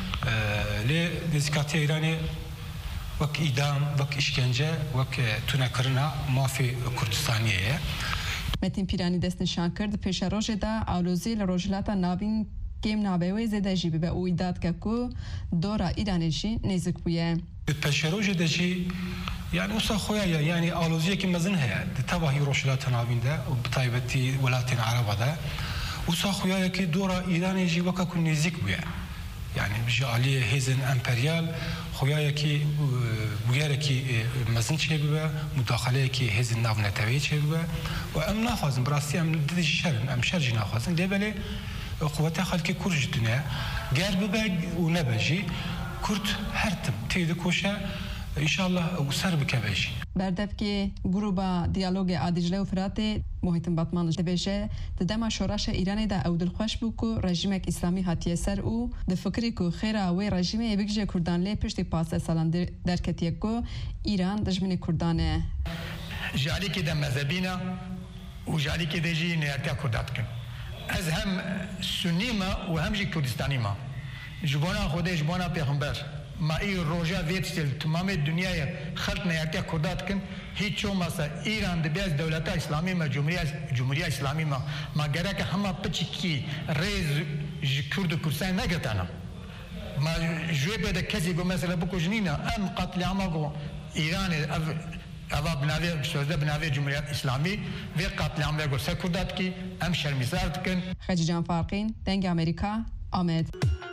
لی نزیکاتی ایرانی وک ایدام وک اشکنجه وک تونکرنا مافی کردستانیه متین پیرانی دست نشان کرد پیش روز دا آلوزی لروجلاتا نابین کم نابوی زده جی به او ایداد که کو دورا ایرانی جی نزک بویه پیش روز دا جی يعني وصا خويا يعني آلوزية كي مزن هي تباهي روشلات نابين ده وبطيبتي ولاتين عربة ده وصا خويا كي دورا إيران يجي وكا كن نزيك بيا يعني بيجي عليه هيزن امبريال خويا كي بويا كي مزن شي بيا مداخله كي هيزن ناف نتوي شي بيا وام نافازن براسي ام ددي شرن ام شرج نافازن دبلي قوتها خلكي كرج الدنيا قال بيا ونبجي كرت هرتم تيد كوشا ان شاء الله وسر بكباش بردف که گروه دیالوگ آدیجله و فراته محیطن باتمانش دبیجه ددما شورش ایران دا او دلخوش بو که رژیم اسلامی هاتیه سر او دفکری که خیره و رژیم بگجه کردان لی پشت پاسه سالان درکتیه که ایران دجمن کردانه جالی که دم مذهبینا و جالی که دیجی نیارتیا کردات کن از هم سنی ما و هم جی کردستانی ما جبانا خوده جبانا پیغمبر ما ای روجا ویتستل تمام دنیای خلق نیارتیا کردات کن هیچ چون مثلا ایران دبیاز دولت اسلامی ما جمهوری جمهوری اسلامی ما ما گره که همه پچی کی ریز کرد و کردستان نگرتانا ما جوی بده کسی گو مثلا بکو جنینا ام قتل عما گو ایران اوا بناوی شوزده بناوی جمهوریت اسلامی و قتل عما گو سر کردات کی ام شرمیزارد کن خجی جان فارقین دنگ امریکا آمد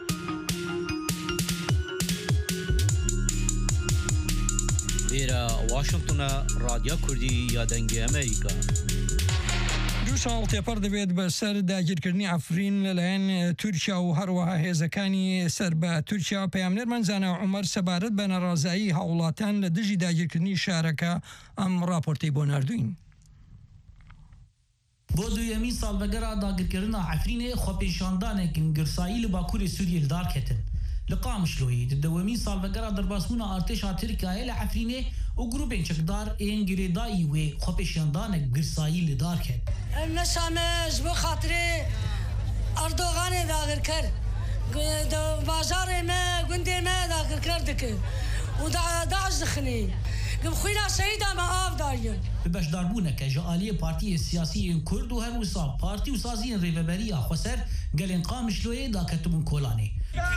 ویرا واشنگتن رادیو کردی یا دنگ امریکا دو سال تێپەر دەبێت بە سەر داگیرکردنی ئەفرین لەلایەن تورکیا و هەروەها هێزەکانی سەر بە تورکیا پەیامنەرمان زانە عومەر سەبارەت بە نەڕازایی هاوڵاتیان لە دژی داگیرکردنی شارەکە ئەم راپۆرتەی بۆ ناردوین. بۆ دوویەمین ساڵبەگەرا داگیرکردنا عەفرینێ خۆپێشاندانێکن گرسایی لە باکووری سووریە لەدارکەتن. لقامشلوی دومی سال بگرا در باسمون ارتش ترکیه ل عفرینه و گروپین چقدار این گریدایی و خوپشاندان گرسایی لدار کرد. نشامش به خاطر اردوغان داغر کرد. بازار ما گنده ما داغر کرد که و داعش دخنی قم خوينا شهيدا ما آف داريون ببشداربوونەکە ژە ئالیە پارتیە سیاسیین کورد و هەروسا پارتی و سازیین ڕێڤەبەریە خۆسەر گەلێن قامشلۆیە داکەتبوون کۆلانێ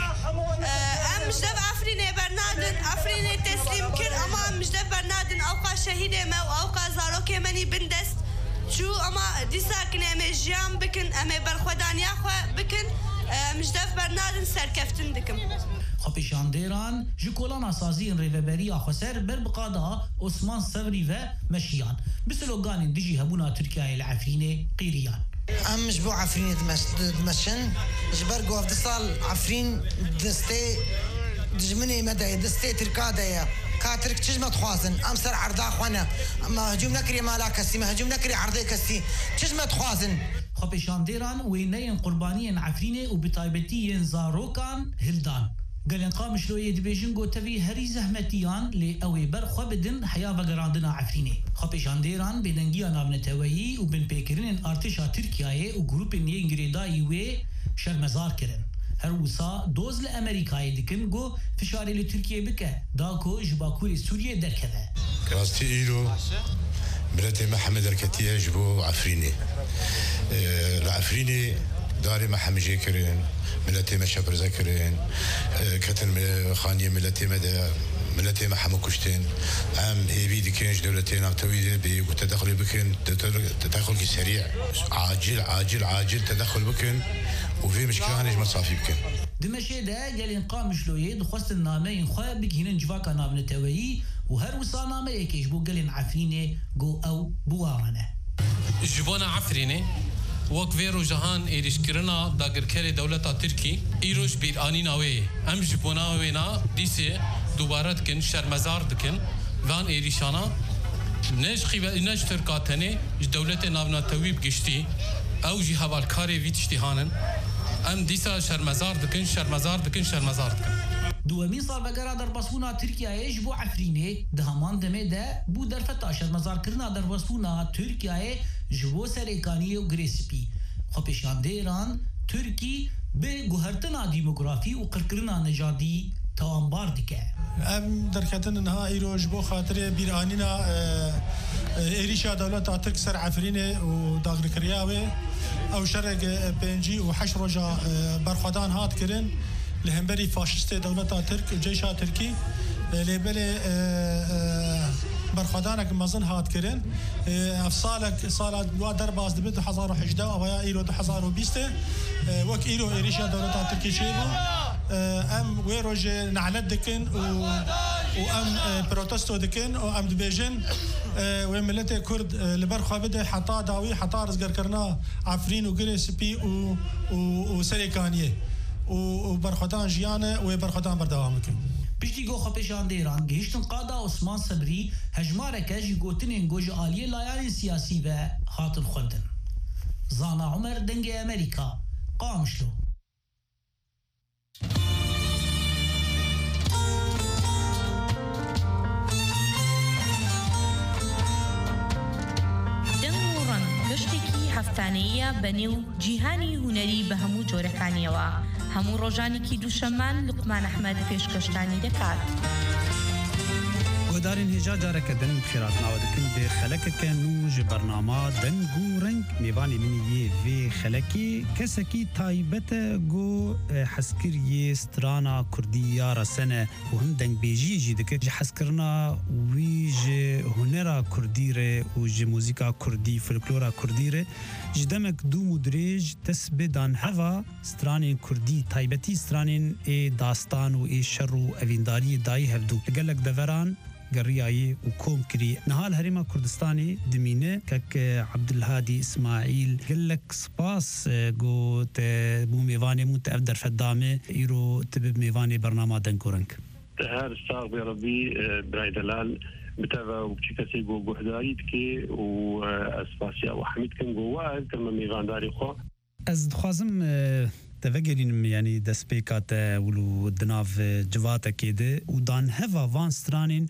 ئەم مژدە ئەفرینێ بەرنادن ئەفرینێ تەسلیم کرد ئەما مژدە بەرنادن ئەوقا شەهیدێمە و ئەوقا زارۆکێمەنی بندەست چوو ئەما دیساکن ئەمێ ژیان بکن ئەمێ بەرخۆدانیا خۆ بکن مژدە بەرنادن سەرکەفتن دکم خۆپیشاندێران ji kolana saziyên rêveberiya Xweser ber bi qada Osman Sevrî ve meşiyan bi sloganên dijî hebûna Tirkiyeyê li Efrînê qîriyan. Em ji bo Efrînê dimeşin ji ber govdê sal Efrîn destê dijminê me de ye destê Tirka de ye ka Tirk çi ji me dixwazin em ser erda xwe ne em hecûm nekiriye mala kesî me hecûm nekiriye erdê kesî çi ji me dixwazin Xwepeşandêran wêneyên qurbaniyên Efrînê û bi taybetî yên zarokan hildan. Gelên Qamişloyê dibêjin gotevî herî zehmetiyan lê ew ê ber xwe bidin heya vegerandina Efrînê. Xwepêşandêran bêdengiya navneteweyî û binpêkirinin artêşa Tirkiyeyê û grûpên yên girêdayî wê şermezar kirin. Her wisa doz li Amerîkayê dikin got fişarê li Tirkiye bike da ku ji Bakurê Sûriyê derkeve. Rastî îro miletê me heme derketiye ji bo Efrînê. Li Efrînê darê me hemijê kirin. ملتي ما شبر ذكرين كتن خانية ملتي مدى ملتي ما حمو كشتين عام هيبي دكينش دولتين عم تويد بي وتدخل بكن تدخل سريع عاجل عاجل عاجل تدخل بكن وفي مشكلة هنج مصافي بكن دمشي ده قالين قامشلوية دخوست النامين خواه بكهنن جواكا نابنتوي وهر وصا نامي ايكيش بو قالين عفريني جو او بوارنه جبونا عفريني وەک vê rojahan êrişkirina dagirkerê dewleta Tirkî îroj bîranîna wê ye em ji bona wêna dîsê dubare dikin şermezar dikin van êrîşana ne ji ne ji Tirka tenê ji dewletê navnetewî giştî ew jî hevalkarê vî tiştî hanin em dîsa şermezar dikin şermezar dikin şermezar dikin دومین سالبگرا درباسبونا Tirkiyeyê ji bo Efrînê di heman demê de bû derfeta şermezarkirina derbasbûna Tirkiyeyê ji bo serêkaniyê û girêspî. Xwepêşandêran Tirkî bi guhertina dîmografî û qirkirina nejadî tawanbar dike. Em derketin niha îro ji bo xatirê bîranîna êrîşa dewleta Tirk ser Efrînê û dagirkiriya wê ew şerek pêncî û heşt roja berxwedan hat kirin li hemberî faşistê dewleta Tirk û cêşa Tirkî lêbelê berxwedanek mezin hat kirin ev salek sala wa derbas dibe du hezar û hejde avaya îro du hezar û bîstê wek îro êrîşa dewleta Tirkî çêbû em wê rojê nelet dikin û em protesto dikin û em dibêjin wê milletê Kurd li ber xwe bide heta dawî heta rizgerkirina Efrîn û Girêspî û serêkaniyê û berxwedan jiyane wê berxwedan berdewam bikin. Piştî got xwepêşandêran gihîştin qada Osman Sebrî hejmareke ji gotinên got ji aliyê layanên siyasî ve hatin xwendin. Zana Umer dengê Amerîka Qamişlo. هەفتانەیە بەنێو جیهانی هونەری بە هەموو جۆرەکانیەوە هەموو ڕۆژانێکی دووشەمان لوقمان ئەحمەد پێشکەشتانی دەکات. گۆدارین هێژا جارەکە دەنگ خێراتناوە دەکەن بێ خەلەکەکەن و ji بەرنامە دەنگ و ڕنگ میوانی منی یê vê xelekê kesekî taybet e got hezkiriyê strana Kurdî ya resene û him dengbêjiyê jî dike ji hezkirina wî ji hunera Kurdî re û ji mûzîka Kurdî folklora Kurdî re ji demek dûm û dirêj dest bê dan heva stranên Kurdî taybetî stranên ê dastan û ê şer û evîndariyê dayî hevdû li gelek deveran گەڕیایی و کۆم کری نهال هەرێما کوردستانی دمینە کەک عەبدولهادی ئیسماعیل gelek spas got بوو میوانê مون ev derfedame îro tibi mêvanê bernama deng û reng her sağ bi rabî birayê delal biteva û çi kesê got guhdarî dike û ez spasiya û hemîd kim got wa ez kema mêvandarî xwe ez dixwazim te vegerînim yanî destpêka te û di nav civatekê de û dan heva van stranên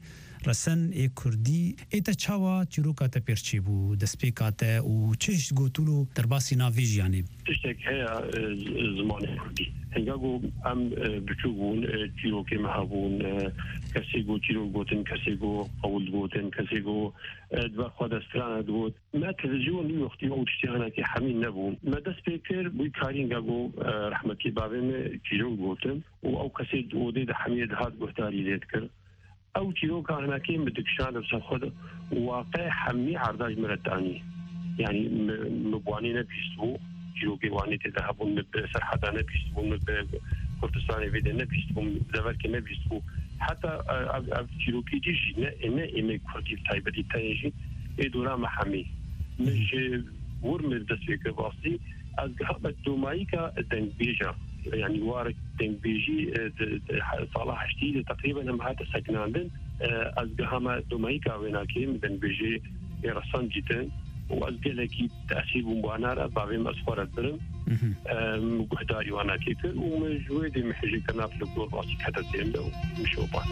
رسن ای کردی ایتا چاوا چیروکا تا پیرچی بو دسپیکا تا و چش گوتولو در باسی ناویج یعنی تشتك هي زمان كردي هنگاگو ام بچوگون چیروکی مهابون کسی گو چیرو گوتن کسی گو قول گوتن کسی گو دو خود استرانه بود ما تلویزیون وقتی او تشتیانا که همین نبود ما دست بکر بوی کاری هنگاگو رحمتی بابم چیرو گوتن و او کسی دوده ده حمید هاد گفتاری لید کرد او چیرو که هناکی مدکشان بس خود واقع حمی عرداج مرتانی يعني مبواني نبيستو جيروكي واني تذهبون بسرحة نبيستو بكردستان فيدا نبيستو بزافرك نبيستو حتى جيروكي جيجي إنا إما كردي تايبة دي تايجي إدورا محامي مش ورم الدسويك باصي أزقها الدومايكا الدنبيجا يعني وارك دنبيجي صلاح شتيد تقريبا هم هذا سكناندن أزقها ما الدومايكا ويناكيم دنبيجي يرسان جدا وأزقلكي تأثير بمبانارة بعض مسخرة برم مجهداري وأنا كيكر ومجهودي محجي كنا في الدور راسي حتى زين لو مشوبان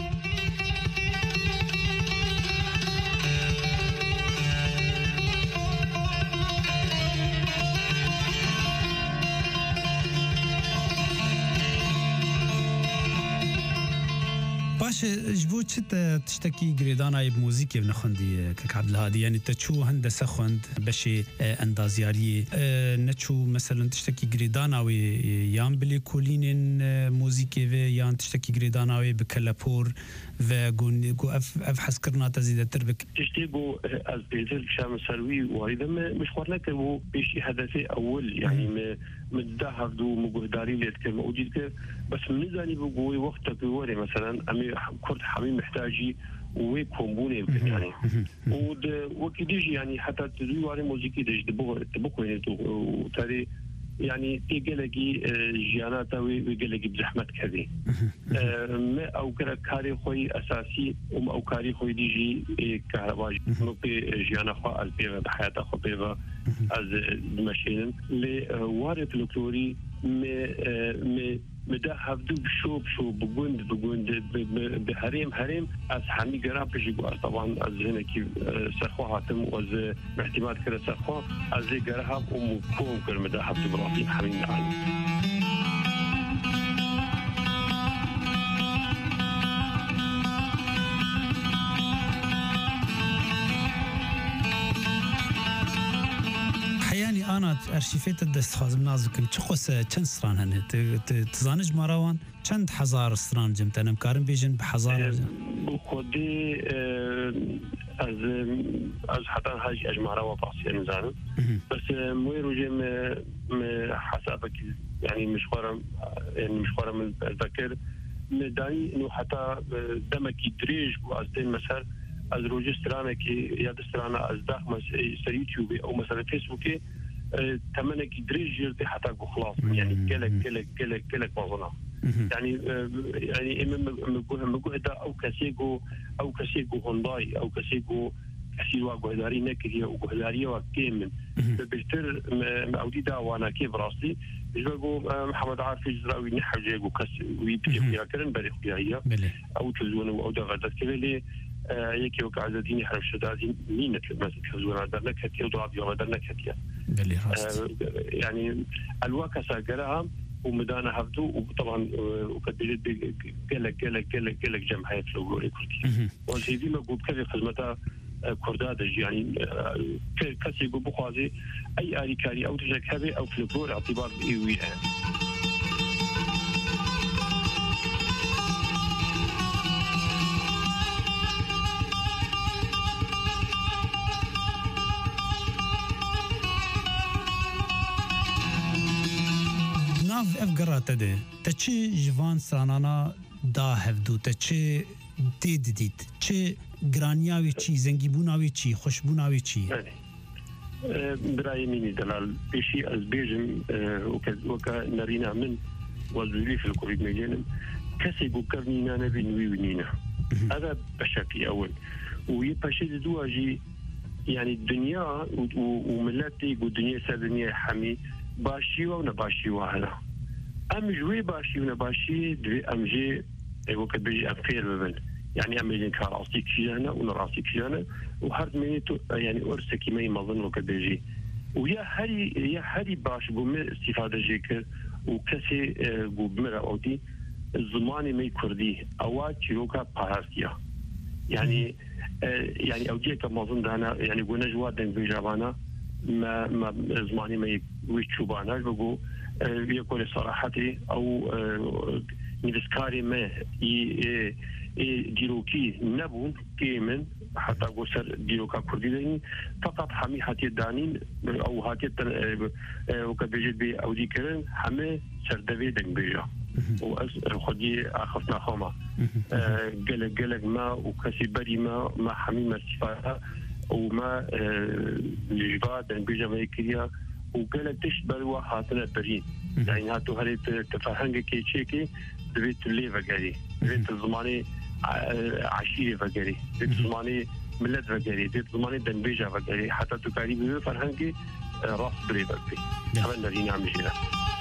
باش جبو چت تشتكي جريدانا بموزيكي بنخندي كك عبد الهادي يعني تشو هندسه خند بشي اندازياري نتشو مثلا تشتكي جريدانا وي يام بلي كولين موزيكي في يان تشتكي جريدانا وي بكلابور و گون گو اف اف حسكرنا تزيد تربك تشتيبو از بيزل شام سروي وايضا مش خورنا كبو بشي هدفي اول يعني متذهب دو مجهداري اللي تكلم موجود بس ميزاني بقوي وقتك وري مثلا امي كرد حميم محتاجي ويكون يعني ود وكيديجي يعني حتى تدوي واري موسيقى ديج دبو دبو وتاري يعني تيجلكي جيانات ويجلكي بزحمة كذي ما أو كاري خوي أساسي وم أو كاري خوي ديجي كهرباء نقطة جيانا خا البيبة بحياة خا بيبة از المشين لوارد الكلوري م م مده هفدو بشو بشو بگوند بگوند بهریم هریم از همی گرام پیشی گو طبعا از هنه کی سرخوا هاتم و از احتمال کرده سرخوا از گرام و مکوم کرد مده هفدو براسیم همین نعلم أنا أرشيفيت الدست خازم نازكم تقص كم سران هن تزانج مراوان كم حزار سران جمت أنا مكارم بيجن بحزار بخودي از از حتى هاج أجمعنا وفاصيل نزانم بس مويرو جم حسابك يعني مشوارا يعني مشوارا من الذكر نداني إنه حتى دمك يدريج وأزدين مثلا از روجسترانا كي يا دسترانا از داخل سيوتيوب أو مثلا فيسبوك تمنك يدريج يرتي حتى خلاص يعني كلك كلك كلك كلك مظلم يعني يعني إما مجهدة أو كسيجو أو كسيجو هونداي أو كسيجو كسيجو جهداري نكري أو جهداري وكيمن بيشتر أوديدا وأنا كيف راسي يجوا محمد عارف يجراوي نحجة جو كس ويبتدي كرن بريخ بيها أو تلزون أو دغدت كذا يكي وكعزديني حرف شدادين مين مثلا كزورا درنا كتير ضرب يوم درنا كتير يعني الواقع جراهم ومدانا هفدو وطبعا وكدجت قلق قلق قلق قلق جمعية لوغوري كردي وزيدي ما قلت كذا خدمتها كردادج يعني كسي بخوازي أي آلي كاري أو تجاك هذه أو فلكلور اعتبار إيوي اف قرات ده تشي جوان سانانا دا هفدو تشي ديد ديد تشي غرانياوي تشي زنگيبوناوي تشي خوشبوناوي تشي براي ميني دلال بشي از بيجم وكا نارينا من وزولي في الكوفيد ميجينم كسي قو كرنينا نبي نوي ونينا هذا بشكل اول ويباشي دواجي يعني الدنيا وملاتي والدنيا سادنيا حمي باشي ونباشي وهلا ام جوي باشي ونباشي دوي ام جي وقت بيجي افير ببن يعني أمريكا كراسي كيانا ونراسي كيانا وهرد ميتو يعني أرسك ما يمظن وكبيجي ويا هري يا هري باش بوم استفادة جيك وكسي بومرا أودي الزمان ما يكردي أوات شروكا باراسيا يعني يعني أودي كمظن دهنا يعني قلنا جواد بيجابانا ما ما زماني ما يشوبانا بقول يقول صراحتي أو نفسكاري ما ديروكي نبون كيمن حتى قصر ديروكا كردي فقط حمي حتى دانين أو هاتي وكبيجت بي أو ذكرن حمي سردبي دن بيجا وخدي أخفنا خما قلق قلق ما وكسي بري ما ما حمي مرتفاعها وما جبا دن بيجا ما يكريا وقلق تشبه وحاتنا برين يعني هاتو هري تفهنج كي تشيكي دبيت اللي فقري دبيت الزماني عشيري فقري دبيت الزماني ملت فقري دبيت الزماني دنبيجا فقري حتى تكاري بيو فرهنجي راس بري فقري هذا الذي نعم جينا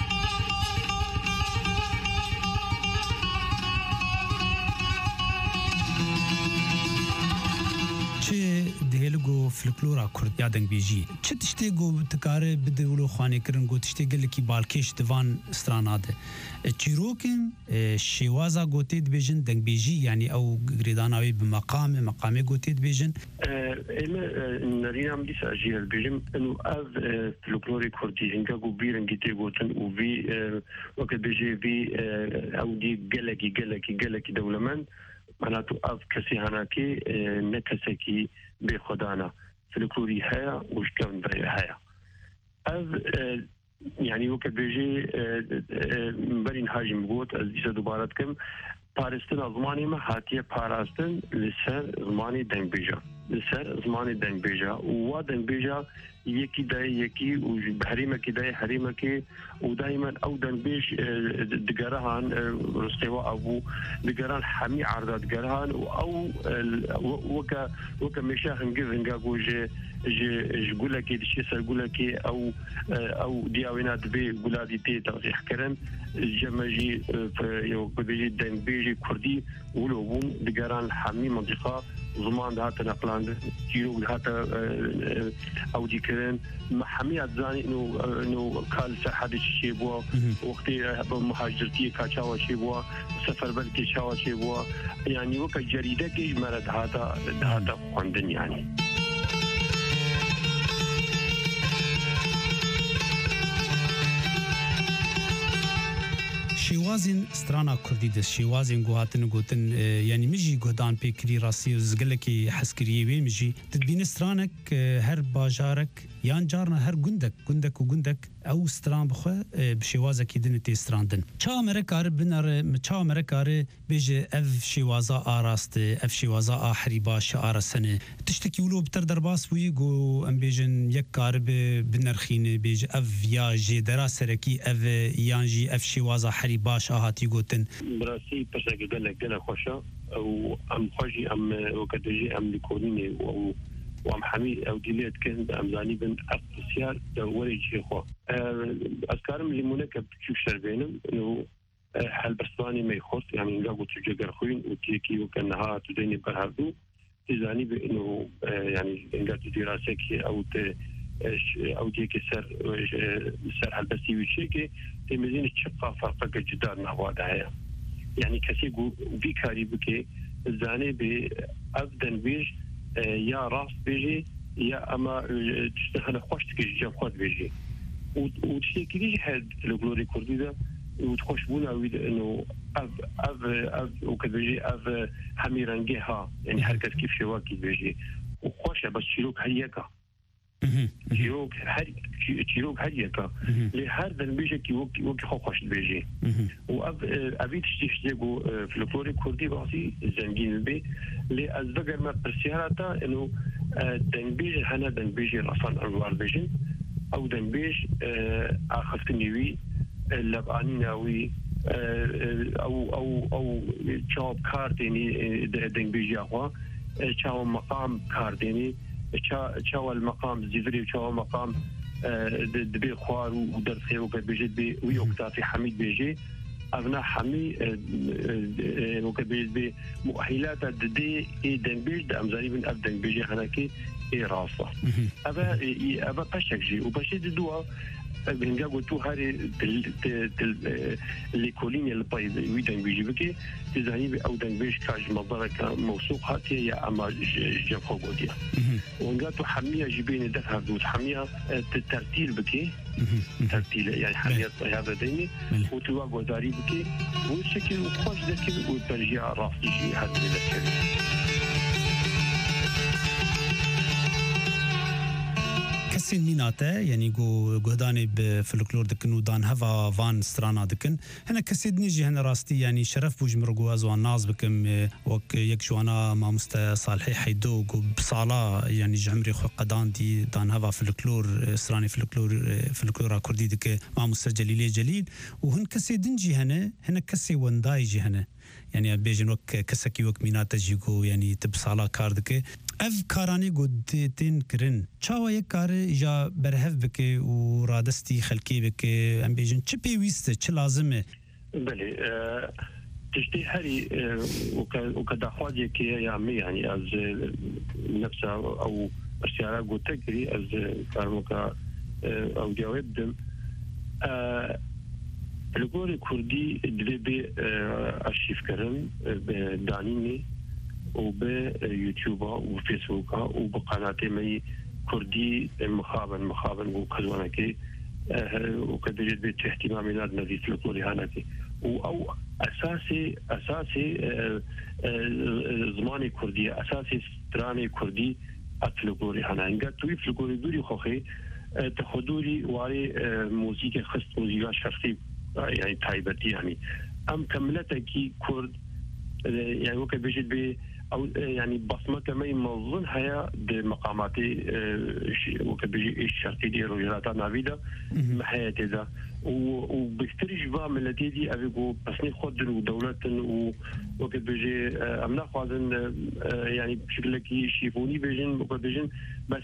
دهلگو فلکلورا کرد یادن بیجی چه تشتی گو تکاره بدولو خانه کرن گو تشتی گل کی بالکش دوان استراناده چیروکن شوازا گوتید بیجن دنگ بیجی یعنی او گریداناوی بمقام مقام گوتید بیجن اما نرينا عم ديس اجي البيجم انه اف فلكلوري كردي هنگا گو بيرن گيتي گوتن او في وقت بيجي في او دي گلكي گلكي گلكي دولمن معناته اف كسي هناكي نكسكي بخدانا فلكلوري هيا وشكون هيا اف يعني وقت بيجي مبرين هاجم قوت ازيسا دوبارتكم پارستن زمانی ما هاتیه پاراستن لسر زمانی دنگ بیجا لسر زمانی دنگ بیجا و دنگ بیجا یکی دای یکی و حریمه کی دای حریمه کی و دائما او دنگ بیج دگرهان رستوا ابو دگران حمی عرضات دگرهان او وکا وکا مشا هنگی هنگا گوجه ج جقول كي دشي سقول كي او او دياوينات بي بلادي تي ترجيح كرن جماجي يو بيجي دن بيجي كردي ولوبون دقران حمي منطقه زمان هات نقلان كيلو هات او دي كرن محمي اتزاني انه انه قال سحد شي بوا وقتي مهاجرتي كاچاوا شي بوا سفر بلكي شاوا شي بوا يعني وك جريده كي مرد هذا هذا عندن يعني شیوازین استرانا کردی دست شیوازین گوهاتن گوتن یعنی مجی گودان پیکری راسی و زگلکی حسکریه وی مجی تدبین استرانک هر باجارک یان جارنا هر گندک گندک و گندک او استران بخوا بشیوازه کی دن تی استراندن چا امریکار بنر چا امریکار بیج اف شیوازا آراست اف شیوازا آحری باش آرسنه تشتکی ولو بتر درباس بوی گو ام بیجن یک کار بنرخین بیج اف یا جی دراسرکی اف یان جی اف شیوازا حری باش آهاتی گوتن براسي بشكل قال قال خوشا او ام خوجي ام وكدجي ام لكونيني او وام حميد او ديليت كان امزاني بن اقتصيار دوري شي خو اذكارم اللي منكب تشوف شربينم انه حل برسواني ما يخص يعني نقاقو تجاقر خوين وتيكي وكانها تديني برهردو تزاني بانه يعني نقاقو دراسك او ت او ديك سر سر هالبسي وشيكي تمزين تشقى فرق جدا نوادها يعني كسيقو في كاريبكي زاني بأبدن بيج يا راس بيجي يا اما تشتغل خوشتك جاب خود بيجي وتشتكي ليش هاد الجلوري كردي ده وتخش بونا انه اف اف اف وكبيجي اف حميرانجيها يعني حركه كيف شواكي بيجي وخوش بس شيروك هيكا شيروك هري شيروك هيكا لهذا البيجي كي وكي وكي خوش بيجي واب ابيت تشتيجو في الفلوري كردي باسي زنجين البي لي ازبغر ما برسياراتا انه دنبيج هنا دنبيج رفان انوار بيجن او دنبيج اخفتنيوي لبانيناوي او او او جوب كارديني دنبيج ياخوا تشاو مقام كارديني تشاو المقام زيفري تشاو مقام دبي خوار ودرسي وقد بيجي بي ويوقتا في حميد بيجي ابنا حمي وكبيد بمؤهلات دي دنبيج امزاني من ابدن بيجي هناكي اي راسه ابا ابا باشك جي وباشي دوا بنجا قلتو هاري اللي كولين البايد ويدن بيجي بكي تزاني او دنبيج كاج مبارك موثوق هاتي يا اما جفو قوديا ونقاتو حميه جيبين دفها بدوت حميه الترتيل بكي ترتيل يعني حميه هذا ديني وتوا قداري بكي والشكل وخوش ذكي وترجيع راسي شي هذا ذكي كسين ميناته يعني جو جهداني بفلكلور دكن ودان هفا فان سترانا دكن هنا كسيد نيجي هنا راستي يعني شرف بوج مرقو ازوان ناز بكم وك يكشوانا ما مست صالحي حيدو بصاله يعني جمري خو قدان دي دان هفا فلكلور ستراني فلكلور فلكلورا كردي دك ما مستجليلي جليل وهن كسيد نجي هنا هنا كسي ونداي جي هنا يعني بيجن وك كسكي وك ميناته جيكو يعني تبصاله كاردك اف كاراني قدتين كرن چاوا یک کار جا برهف بکه و رادستی خلکی بکه ام بیجن چه پیوسته چه لازمه بله تشتي هري وكدخواجي كي يعمي يعني از نفسها او اشياء قلت تجري از كارموكا او جواب دم الجوري كردي دربي ارشيف كرم دانيني وبيوتيوب وفيسبوك وبقناتي مي كردي مخابن مخابن وكذوانكي وكدريت بيت اهتمامنا الذي في الكوري هانكي او اساسي اساسي زماني كردي اساسي ستراني كردي اتلكوري هانكي توي في الكوري دوري خوخي تخدوري واري موسيقى خص موسيقى شرقي يعني تايبتي يعني ام كملتكي كرد يعني وكا بيجي بي او يعني بصمه كمان موظن هي بمقاماتي وكبيجي الشرقي دي روجرات نافيدا ما حياتي ذا وبكتريش با ملتي دي ابيكو بسني خد ودولة وكبيجي امنا خوازن يعني بشكل كي شيفوني بيجن وكبيجن بس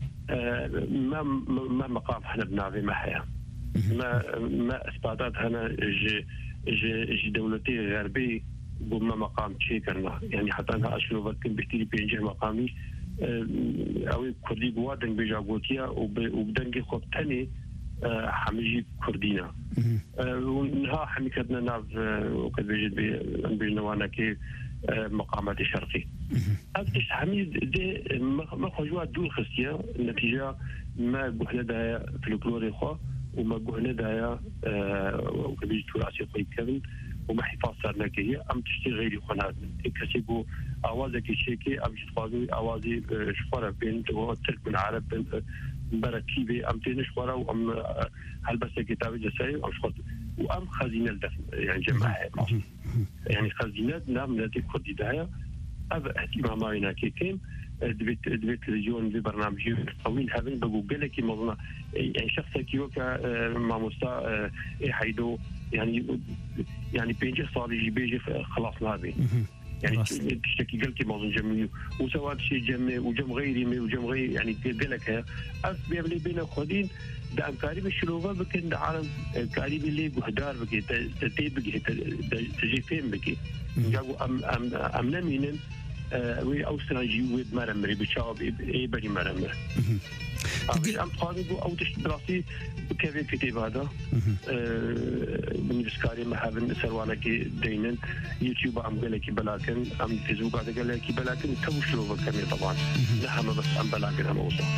ما ما مقام احنا بنافي ما حياه ما ما اثباتات هنا جي جي دولتي غربي بما مقام شيء كنا يعني حتى أنا أشوف وقت بكتير بينجح مقامي أو كردي قوادن بجاوتيا وبدنجي خب تاني حميجي كردينا ونها حمي كدنا ناف وقد بيجد بينوانا كي مقامات الشرقي أبتش حميد دي ما خجوا دول خستيا النتيجة ما جهنا ده في الكلوري خا وما جهنا ده وقد بيجد تراثي قيد كذا وما حفاظ صارنا كي أم تشتي غيري خناد كسبوا أوازك شيكي أم يتفاضوا أوازي شفرة بين وترك من عرب بين بركيبة أم تين شفرة وأم هل بس كتاب جسائي أم شفرة وأم خزينة الدفن يعني جماعة يعني خزينة نعم التي كردي دايا أب اهتمامنا كي كيم دبيت دبيت تلفزيون ببرنامج طويل هذا بقول لك موضوع يعني شخص كيوكا مع مستا حيدو يعني يعني بيجي صار يجي بيجي خلاص نابي يعني تشتكي قلتي موضوع جميل وسواء شيء جمي وجم غيري وجم غيري يعني قال لك أف بيبلي بين خدين ده أمكاري بالشلوفة بكن ده عالم كاري باللي بهدار بكي تتي بكي تجي فين بكي جاوا أم أم أم نمينن وي أوستراليا ويد مرمري بتشاوب إيه بري مرمر أم قاضي أو تشت براسي كيف كتيب هذا من بسكاري ما هذا سروانا كي دينن يوتيوب أم قال لك بلاكن أم فيسبوك هذا قال لك بلاكن توشلوا بكمية طبعا نحن بس أم بلاكن هم أوصل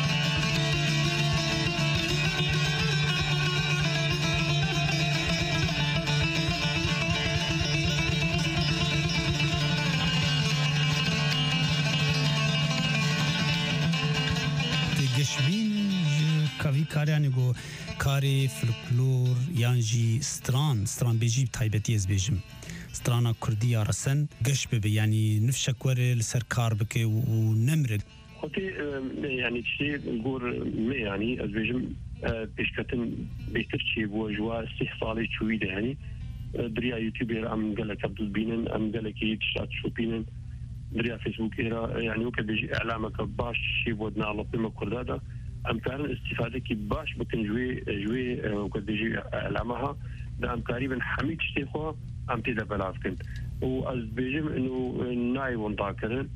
کاوی کاری انگو کاری فلکلور یانجی ستران ستران بیجی تایبتی از بیجم سترانا کردی آرسن گش ببی یعنی نفشک وره لسر کار بکه و نمرد خودی يعني شيء نقول ما يعني أزوجم بيشكتن بيتر شيء بوجوا استحصالي شوية يعني دريا يوتيوبر أم قال لك عبد البينن أم قال لك يتشات شو بينن دريا فيسبوك إيرا يعني وكبيجي إعلامك باش شيء بودنا على قيمة كردادا أم كان استفادة كي باش بكن جوي جوي وكبيجي إعلامها ده ام تقريبا حميد شتيخو ام تيدا بلافكن واز بيجم انه ناي ونطاكرن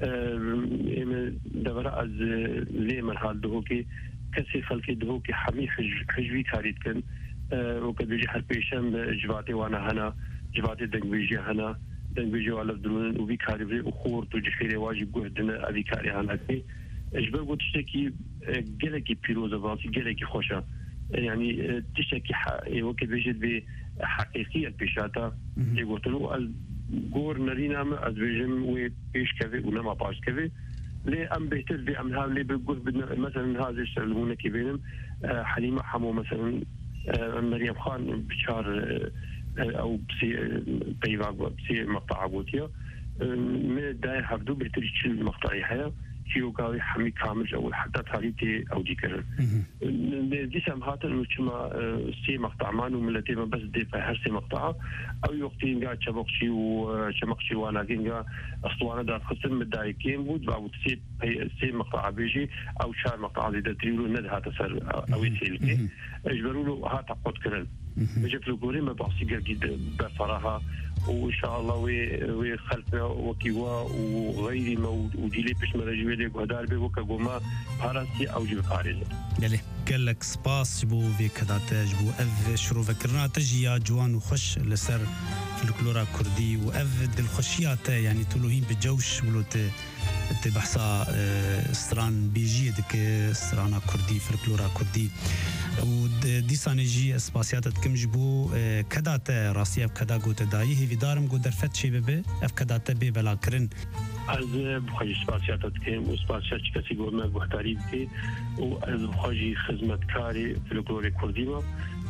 دبر از لي من حال دهوكي كسي خلقي دهوكي حمي حجوي كاريت كن وقد بيجي حال بيشم جواتي وانا هنا جواتي دنگ بيجي هنا دنگ بيجي على درون وبي كاري وخور تجي خير واجب جهدنا ابي كاري هنا كي اجبر قلت تشتكي جلكي بيروزا باسي جلكي خوشا يعني تشتكي وقت بيجي بحقيقية بيشاتا يقول له جور نرينا از بيجم وبيش كذي ونما باش كذي ليه ام بيتر بي ام هاو ليه بقول بدنا مثلا هذا يشتغلون كي بينهم حليمه حمو مثلا مريم خان بشار او بسي بيفا بسي مقطع عبوتيا من داي حفدو بيتر يشيل مقطعي حياه كيو قاوي حمي كامل او حتى تاريتي او ديكر دي سام هاتن وشما سي مقطع مانو ملتي ما بس دي هر سي مقطع او يوقتين قاعد شبقشي وشمقشي وانا كينغا اسطوانه دار خصم مدايكين بود باو سي سي مقطع بيجي او شار مقطع دي تريلو ند هات سر او يسيلكي اجبروا له هات قد كرن بجيب له قولي ما بحسي جد بصراحه وان شاء الله وي وي خلفنا وكيوا وغيري ما وديلي باش ما رجوي وهدار به وكغوما باراسي او جيب باريز يلي قال لك سباس بو في كذا جبو اف شرو فكرنا تجيا جوان وخش لسر فلكلورا كردي واف الخشيات يعني تلوهين بجوش ولوت تبحثا استران بيجي دك استرانا كردي فلكلورا كردي ودي سانجي اسباسيات تكم جبو كدات راسي اف كدا غوت داي هي دارم غو درفت شي بي اف كدات بي بلا كرن از بخوجي اسباسيات تكم اسباسيات كسي غو ما غوتاري بي و از بخوجي خدمتكاري فلكلوري كردي ما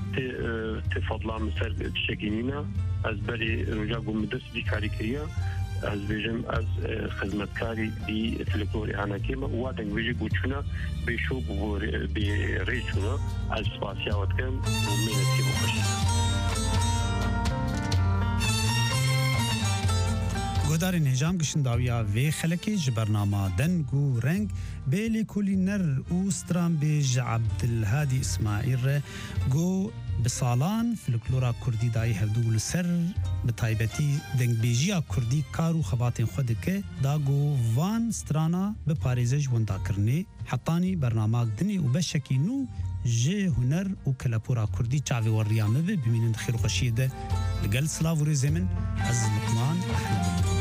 تفضل مثل تشكينينا از بري رجا غو مدرس دي كاريكيا از بيجم از خدمتكاري دي فلكلوري انا كيما وادن بيجي قوتشنا بيشوب بريشونا از سباسيا واتكم ومينتي بخش گودارین هجام گشن داویا و خلکی جبرنامه دنگو رنگ بیلی کولینر او ستران بیج عبدالهادی اسماعیل گو بسالان فلکلورا کردی دای هفدو لسر بتایبتی دنگ بیجیا کردی کارو خباتین خود که داگو وان سترانا بپاریزش وندا کرنی حطانی برنامه دنی و بشکی نو جه هنر و کلپورا کردی چاوی وریامه ببینند خیر و خشیده لگل سلاو ریزمن از لقمان احمد